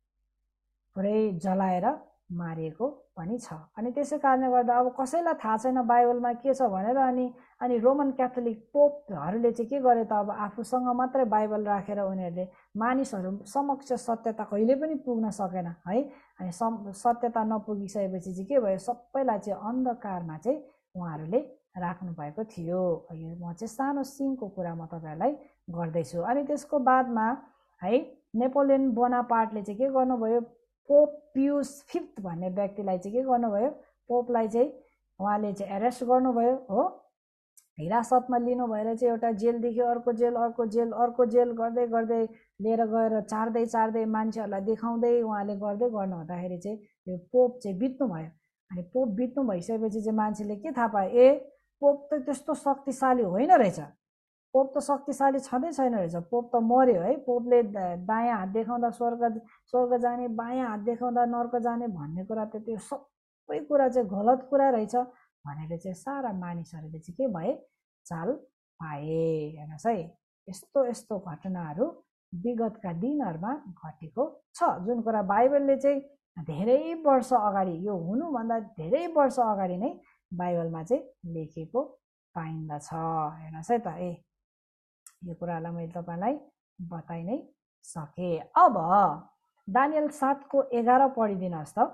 पुरै जलाएर मारिएको पनि छ। अनि त्यसै कारणले गर्दा अब कसैलाई थाहा छैन बाइबलमा के छ भनेर अनि रोमन क्याथोलिक पोपहरूले चाहिँ के गरे त, अब आफूसँग मात्रै बाइबल राखेर उनीहरूले मानिसहरू समक्ष सत्यता कहिले पनि पुग्न सकेन है। अनि सत्यता नपुगिसकेपछि चाहिँ के भयो, सबैलाई चाहिँ अन्धकारमा चाहिँ उहाँहरूले राख्नु भएको थियो। यो म चाहिँ सानो सिङको कुरा म तपाईँहरूलाई गर्दैछु। अनि त्यसको बादमा है नेपोलियन बोनापार्टले चाहिँ के गर्नुभयो, पोप पियुस 5 भन्ने व्यक्तिलाई चाहिँ के गर्नुभयो, पोपलाई चाहिँ उहाँले चाहिँ एरेस्ट गर्नुभयो हो। हिरासतमा लिनु भएर चाहिँ एउटा जेलदेखि अर्को जेल अर्को जेल अर्को जेल गर्दै गर्दै लिएर गएर चार्दै चार्दै मान्छेहरूलाई देखाउँदै उहाँले गर्दै गर्नु हुँदाखेरि चाहिँ त्यो पोप चाहिँ बित्नु भयो। अनि पोप बित्नु भइसकेपछि चाहिँ मान्छेले के थाहा पायो, ए पोप त त्यस्तो शक्तिशाली होइन रहेछ, पोप त शक्तिशाली छँदै छैन रहेछ, पोप त मर्यो है। पोपले दायाँ हात देखाउँदा स्वर्ग जाने, बायाँ हात देखाउँदा नर्क जाने भन्ने कुरा त त्यो सबै कुरा चाहिँ गलत कुरा रहेछ भनेर चाहिँ सारा मानिसहरूले चाहिँ के भए, चाल पाए। हेर्नुहोस् है, यस्तो यस्तो घटनाहरू विगतका दिनहरूमा घटेको छ, जुन कुरा बाइबलले चाहिँ धेरै वर्ष अगाडि, यो हुनुभन्दा धेरै वर्ष अगाडि नै बाइबलमा चाहिँ लेखेको पाइन्दछ। हेर्नुहोस् है त, यो कुरालाई मैले तपाईँलाई बताइ नै सकेँ। अब दानियल 7को 11 पढिदिनुहोस् त।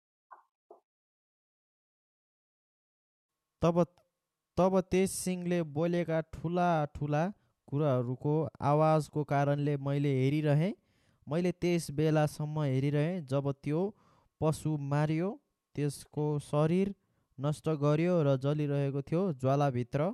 तब त्यस सिंहले बोलेका ठुला ठुला कुराहरूको आवाजको कारणले मैले हेरिरहेँ। मैले त्यस बेलासम्म हेरिरहेँ जब त्यो पशु मारियो, त्यसको शरीर नष्ट गर्यो र जलिरहेको थियो ज्वालाभित्र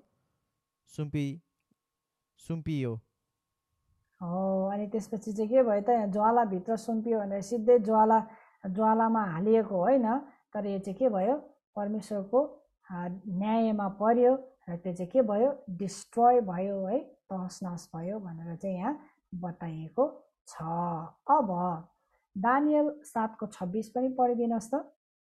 सुम्पियो। अनि त्यसपछि चाहिँ के भयो त, यहाँ ज्वालाभित्र सुम्पियो भनेर सिधै ज्वालामा हालिएको होइन, तर यो चाहिँ के भयो, परमेश्वरको न्यायमा पर्यो र त्यो चाहिँ के भयो, डिस्ट्रोय भयो है, तहस नहस भयो भनेर चाहिँ यहाँ बताइएको छ। अब दानियल 7को 26 पनि पढिदिनुहोस् त।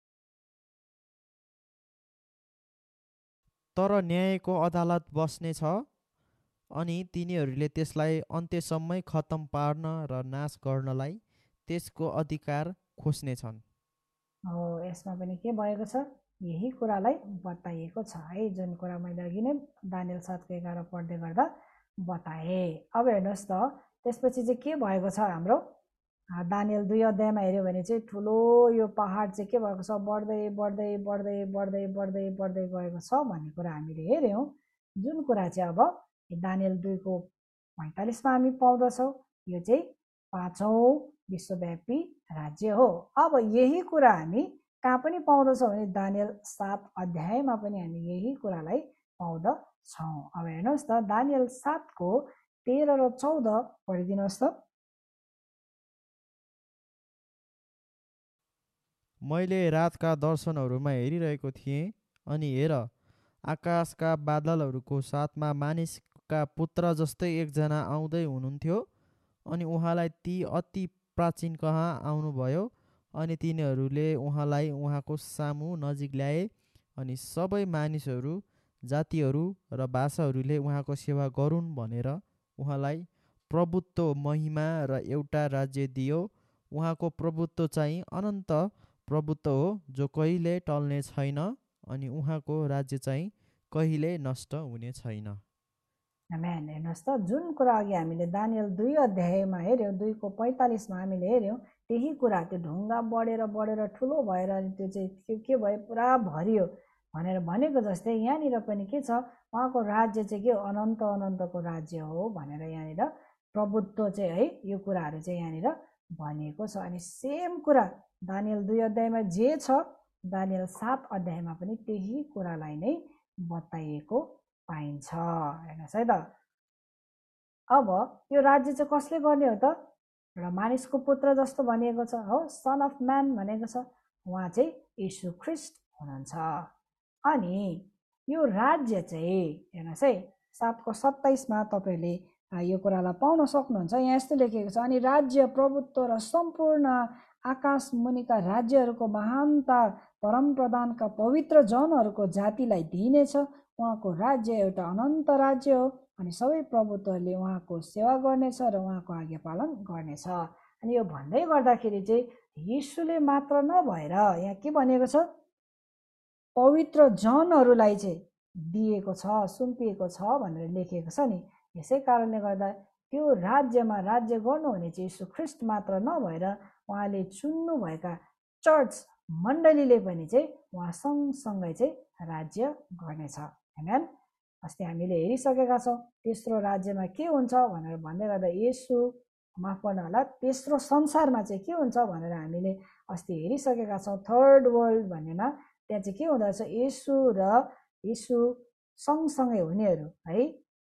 तर न्यायको अदालत बस्नेछ अनि तिनीहरूले त्यसलाई अन्त्यसम्मै खत्तम पार्न र नाश गर्नलाई त्यसको अधिकार खोज्नेछन्। यसमा पनि के भएको छ, यही कुरालाई बताइएको छ है, जुन कुरा मैले अघि नै दानियल 7को 11 पढ्दै गर्दा बताएँ। अब हेर्नुहोस् त, त्यसपछि चाहिँ के भएको छ, हाम्रो दानियल 2 अध्यायमा हेऱ्यो भने चाहिँ ठुलो यो पहाड चाहिँ के भएको छ, बढ्दै बढ्दै बढ्दै बढ्दै बढ्दै बढ्दै गएको छ भन्ने कुरा हामीले हेऱ्यौँ। जुन कुरा चाहिँ अब दानियल 2को 45मा हामी पाउँदछौँ, यो चाहिँ 5औं विश्वव्यापी राज्य हो। अब यही कुरा हामी कहाँ पनि पाउँदछौँ भने दानियल 7 अध्यायमा पनि हामी यही कुरालाई पाउँदछौँ। अब हेर्नुहोस् त, दानियल 7को 13 र 14 पढिदिनुहोस् त। मैले रातका दर्शनहरूमा हेरिरहेको थिएँ, अनि हेर, आकाशका बादलहरूको साथमा मानिसका पुत्र जस्तै एकजना आउँदै हुनुहुन्थ्यो। अनि उहाँलाई ती अति प्राचीन कहाँ आउनुभयो, अनि तिनीहरूले उहाँलाई उहाँको सामु नजिक ल्याए। अनि सबै मानिसहरू, जातिहरू र भाषाहरूले उहाँको सेवा गरून् भनेर उहाँलाई प्रभुत्व, महिमा र एउटा राज्य दियो। उहाँको प्रभुत्व चाहिँ अनन्त प्रभुत्व हो जो कहिले टल्ने छैन, अनि उहाँको राज्य चाहिँ कहिले नष्ट हुने छैन। आमेन। हेर्नुहोस् त, जुन कुरा अघि हामीले दानियल 2 अध्यायमा हेऱ्यौँ, 2:45 हामीले हेऱ्यौँ, त्यही कुरा त्यो ढुङ्गा बढेर ठुलो भएर अनि त्यो चाहिँ के भयो, पुरा भरियो भनेर भनेको जस्तै यहाँनिर पनि के छ, उहाँको राज्य चाहिँ के हो, अनन्तको राज्य हो भनेर यहाँनिर प्रभुत्व चाहिँ है, यो कुराहरू चाहिँ यहाँनिर भनिएको छ। अनि सेम कुरा दानियल 2 अध्यायमा जे छ, दानियल 7 अध्यायमा पनि त्यही कुरालाई नै बताइएको पाइन्छ। हेर्नुहोस् है त, अब यो राज्य चाहिँ कसले गर्ने हो त? र मानिसको पुत्र जस्तो भनिएको छ हो, सन अफ म्यान भनेको छ, उहाँ चाहिँ यीशु ख्रिस्ट हुनुहुन्छ। अनि यो राज्य चाहिँ हेर्नुहोस् है, 7:27 तपाईले यो कुरालाई पाउन सक्नुहुन्छ। यहाँ यस्तो लेखेको छ, अनि राज्य, प्रभुत्व र सम्पूर्ण आकाश मुनिका राज्यहरूको महानता परमप्रधानका पवित्र जनहरूको जातिलाई दिइनेछ। उहाँको राज्य एउटा अनन्त राज्य हो, अनि सबै प्रभुत्वहरूले उहाँको सेवा गर्नेछ र उहाँको आज्ञा पालन गर्नेछ। अनि यो भन्दै गर्दाखेरि चाहिँ यीशुले मात्र नभएर यहाँ के भनेको छ, पवित्र जनहरूलाई चाहिँ दिएको छ, सुम्पिएको छ भनेर लेखेको छ नि। यसै कारणले गर्दा त्यो राज्यमा राज्य गर्नुहुने चाहिँ यीशु ख्रिस्ट मात्र नभएर उहाँले चुन्नुभएका चर्च मण्डलीले पनि चाहिँ उहाँ सँगसँगै चाहिँ राज्य गर्नेछ। आमेन। अस्ति हामीले हेरिसकेका छौँ तेस्रो राज्यमा के हुन्छ भनेर भन्दै गर्दा, येशू माफ गर्नु होला, तेस्रो संसारमा चाहिँ के हुन्छ भनेर हामीले अस्ति हेरिसकेका छौँ। थर्ड वर्ल्ड भन्नेमा त्यहाँ चाहिँ के हुँदो रहेछ, येशू र येशू सँगसँगै हुनेहरू है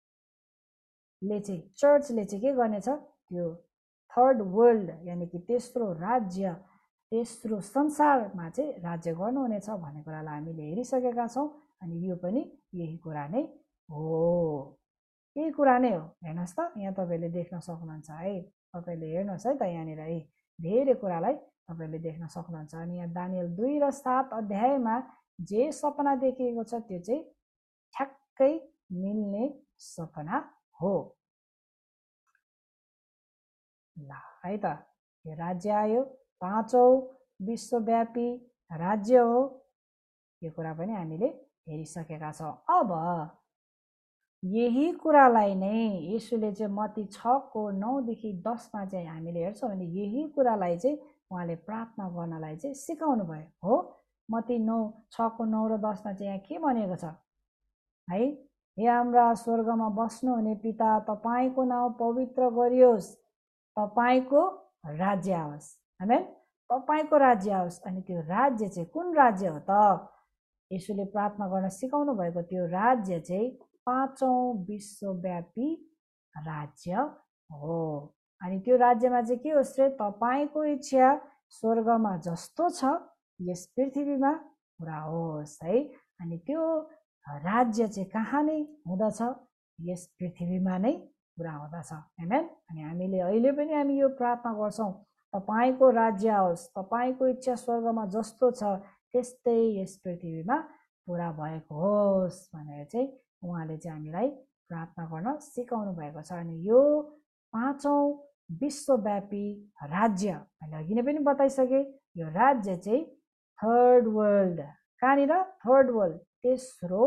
ले चाहिँ चर्चले चाहिँ के गर्नेछ, त्यो थर्ड वर्ल्ड यानि कि तेस्रो राज्य, तेस्रो संसारमा चाहिँ राज्य गर्नुहुनेछ भन्ने कुरालाई हामीले हेरिसकेका छौँ। अनि यो पनि यही कुरा नै हो, यही कुरा नै हो। हेर्नुहोस् त, यहाँ तपाईँले देख्न सक्नुहुन्छ है, तपाईँले हेर्नुहोस् है त, यहाँनिर है धेरै कुरालाई तपाईँले देख्न सक्नुहुन्छ। अनि यहाँ दानियल 2 र 7 अध्यायमा जे सपना देखिएको छ त्यो चाहिँ ठ्याक्कै मिल्ने सपना हो। ल है त, यो राज्य आयो, 5औं विश्वव्यापी राज्य हो, यो कुरा पनि हामीले हेरिसकेका छौँ। अब यही कुरालाई नै येशूले चाहिँ मत्ती 6:9-10 चाहिँ हामीले हेर्छौँ भने यही कुरालाई चाहिँ उहाँले प्रार्थना गर्नलाई चाहिँ सिकाउनु भयो हो। मत्ती 6:9 र 10 चाहिँ यहाँ के भनेको छ है, हे हाम्रा स्वर्गमा बस्नुहुने पिता, तपाईँको नाउँ पवित्र गरियोस्, तपाईँको राज्य आओस्। आमेन। तपाईँको राज्य आओस्। अनि त्यो राज्य चाहिँ कुन राज्य हो त? येशूले प्रार्थना गर्न सिकाउनु भएको त्यो राज्य चाहिँ 5औं विश्वव्यापी राज्य हो। अनि त्यो राज्यमा चाहिँ के होस् रे, तपाईँको इच्छा स्वर्गमा जस्तो छ यस पृथ्वीमा पुरा होस् है। अनि त्यो राज्य चाहिँ कहाँ नै हुँदछ, यस पृथ्वीमा नै पुरा हुँदछ। आमेन। अनि हामीले अहिले पनि हामी यो प्रार्थना गर्छौँ, तपाईँको राज्य आओस्, तपाईँको इच्छा स्वर्गमा जस्तो छ त्यस्तै यस पृथ्वीमा पुरा भएको होस् भनेर चाहिँ उहाँले चाहिँ हामीलाई प्रार्थना गर्न सिकाउनु भएको छ। अनि यो 5औं विश्वव्यापी राज्य मैले अघि नै पनि बताइसकेँ, यो राज्य चाहिँ थर्ड वर्ल्ड, कहाँनिर? थर्ड वर्ल्ड, तेस्रो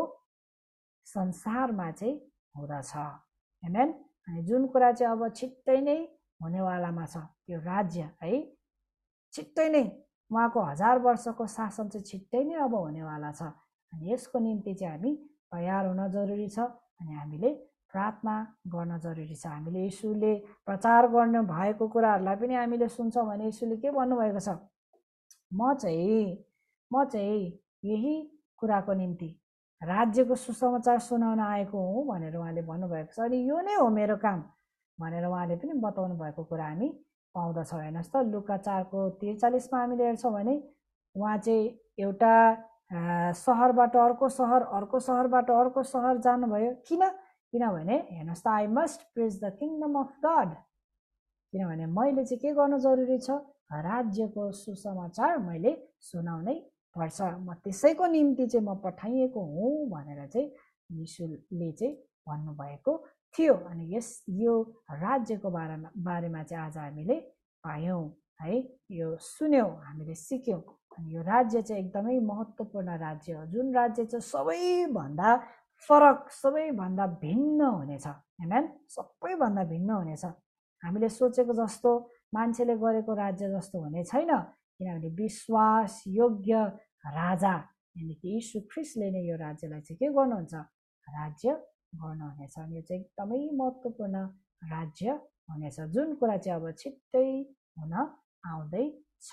संसारमा चाहिँ हुँदछ। आमेन। अनि जुन कुरा चाहिँ अब छिट्टै नै हुनेवालामा छ त्यो राज्य है, छिट्टै नै उहाँको 1000 वर्षको शासन चाहिँ छिट्टै नै अब हुनेवाला छ। अनि यसको निम्ति चाहिँ हामी तयार हुन जरुरी छ। अनि हामीले प्रार्थना गर्न जरुरी छ। हामीले येशूले प्रचार गर्नु भएको कुराहरूलाई पनि हामीले सुन्छौँ भने येशूले के भन्नुभएको छ, म चाहिँ यही कुराको निम्ति राज्यको सुसमाचार सुनाउन आएको हुँ भनेर उहाँले भन्नुभएको छ। अनि यो नै हो मेरो काम भनेर उहाँले पनि बताउनु भएको कुरा हामी पाउँदछौँ। हेर्नुहोस् त, लुका 4:43 हामीले हेर्छौँ भने उहाँ चाहिँ एउटा सहरबाट अर्को सहर, अर्को सहरबाट अर्को सहर जानुभयो। किनभने हेर्नुहोस् त, I must praise the kingdom of God, किनभने मैले चाहिँ के गर्नु जरुरी छ, राज्यको सुसमाचार मैले सुनाउनै पर्छ, म त्यसैको निम्ति चाहिँ म पठाइएको हुँ भनेर चाहिँ यीशुले चाहिँ भन्नुभएको थियो। अनि यो राज्यको बारेमा चाहिँ आज हामीले पायौँ है, यो सुन्यौँ, हामीले सिक्यौँ। अनि यो राज्य चाहिँ एकदमै महत्त्वपूर्ण राज्य हो, जुन राज्य चाहिँ सबैभन्दा फरक, सबैभन्दा भिन्न हुनेछ। हैन, सबैभन्दा भिन्न हुनेछ। हामीले सोचेको जस्तो, मान्छेले गरेको राज्य जस्तो हुने छैन, किनभने विश्वास योग्य राजा यानि कि यीशु ख्रीष्टले नै यो राज्यलाई चाहिँ के गर्नुहुन्छ, राज्य गर्नुहुनेछ। यो चाहिँ एकदमै महत्त्वपूर्ण राज्य हुनेछ, जुन कुरा चाहिँ अब छिट्टै हुन आउँदैछ।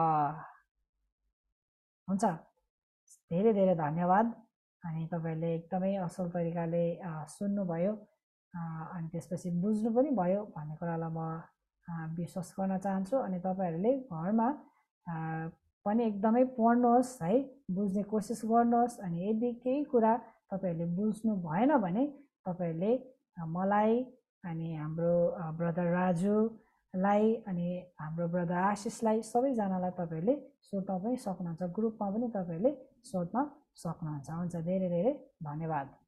हुन्छ, धेरै धेरै धन्यवाद। अनि तपाईँहरूले एकदमै असल तरिकाले सुन्नुभयो अनि त्यसपछि बुझ्नु पनि भयो भन्ने कुरालाई म विश्वास गर्न चाहन्छु। अनि तपाईँहरूले घरमा पनि एकदमै पढ्नुहोस् है, बुझ्ने कोसिस गर्नुहोस्। अनि यदि केही कुरा तपाईँहरूले बुझ्नु भएन भने तपाईँहरूले मलाई अनि हाम्रो ब्रदर राजुलाई अनि हाम्रो ब्रदर आशिषलाई, सबैजनालाई तपाईँहरूले सोध्न पनि सक्नुहुन्छ, ग्रुपमा पनि तपाईँहरूले सोध्न सक्नुहुन्छ। हुन्छ, धेरै धेरै धन्यवाद।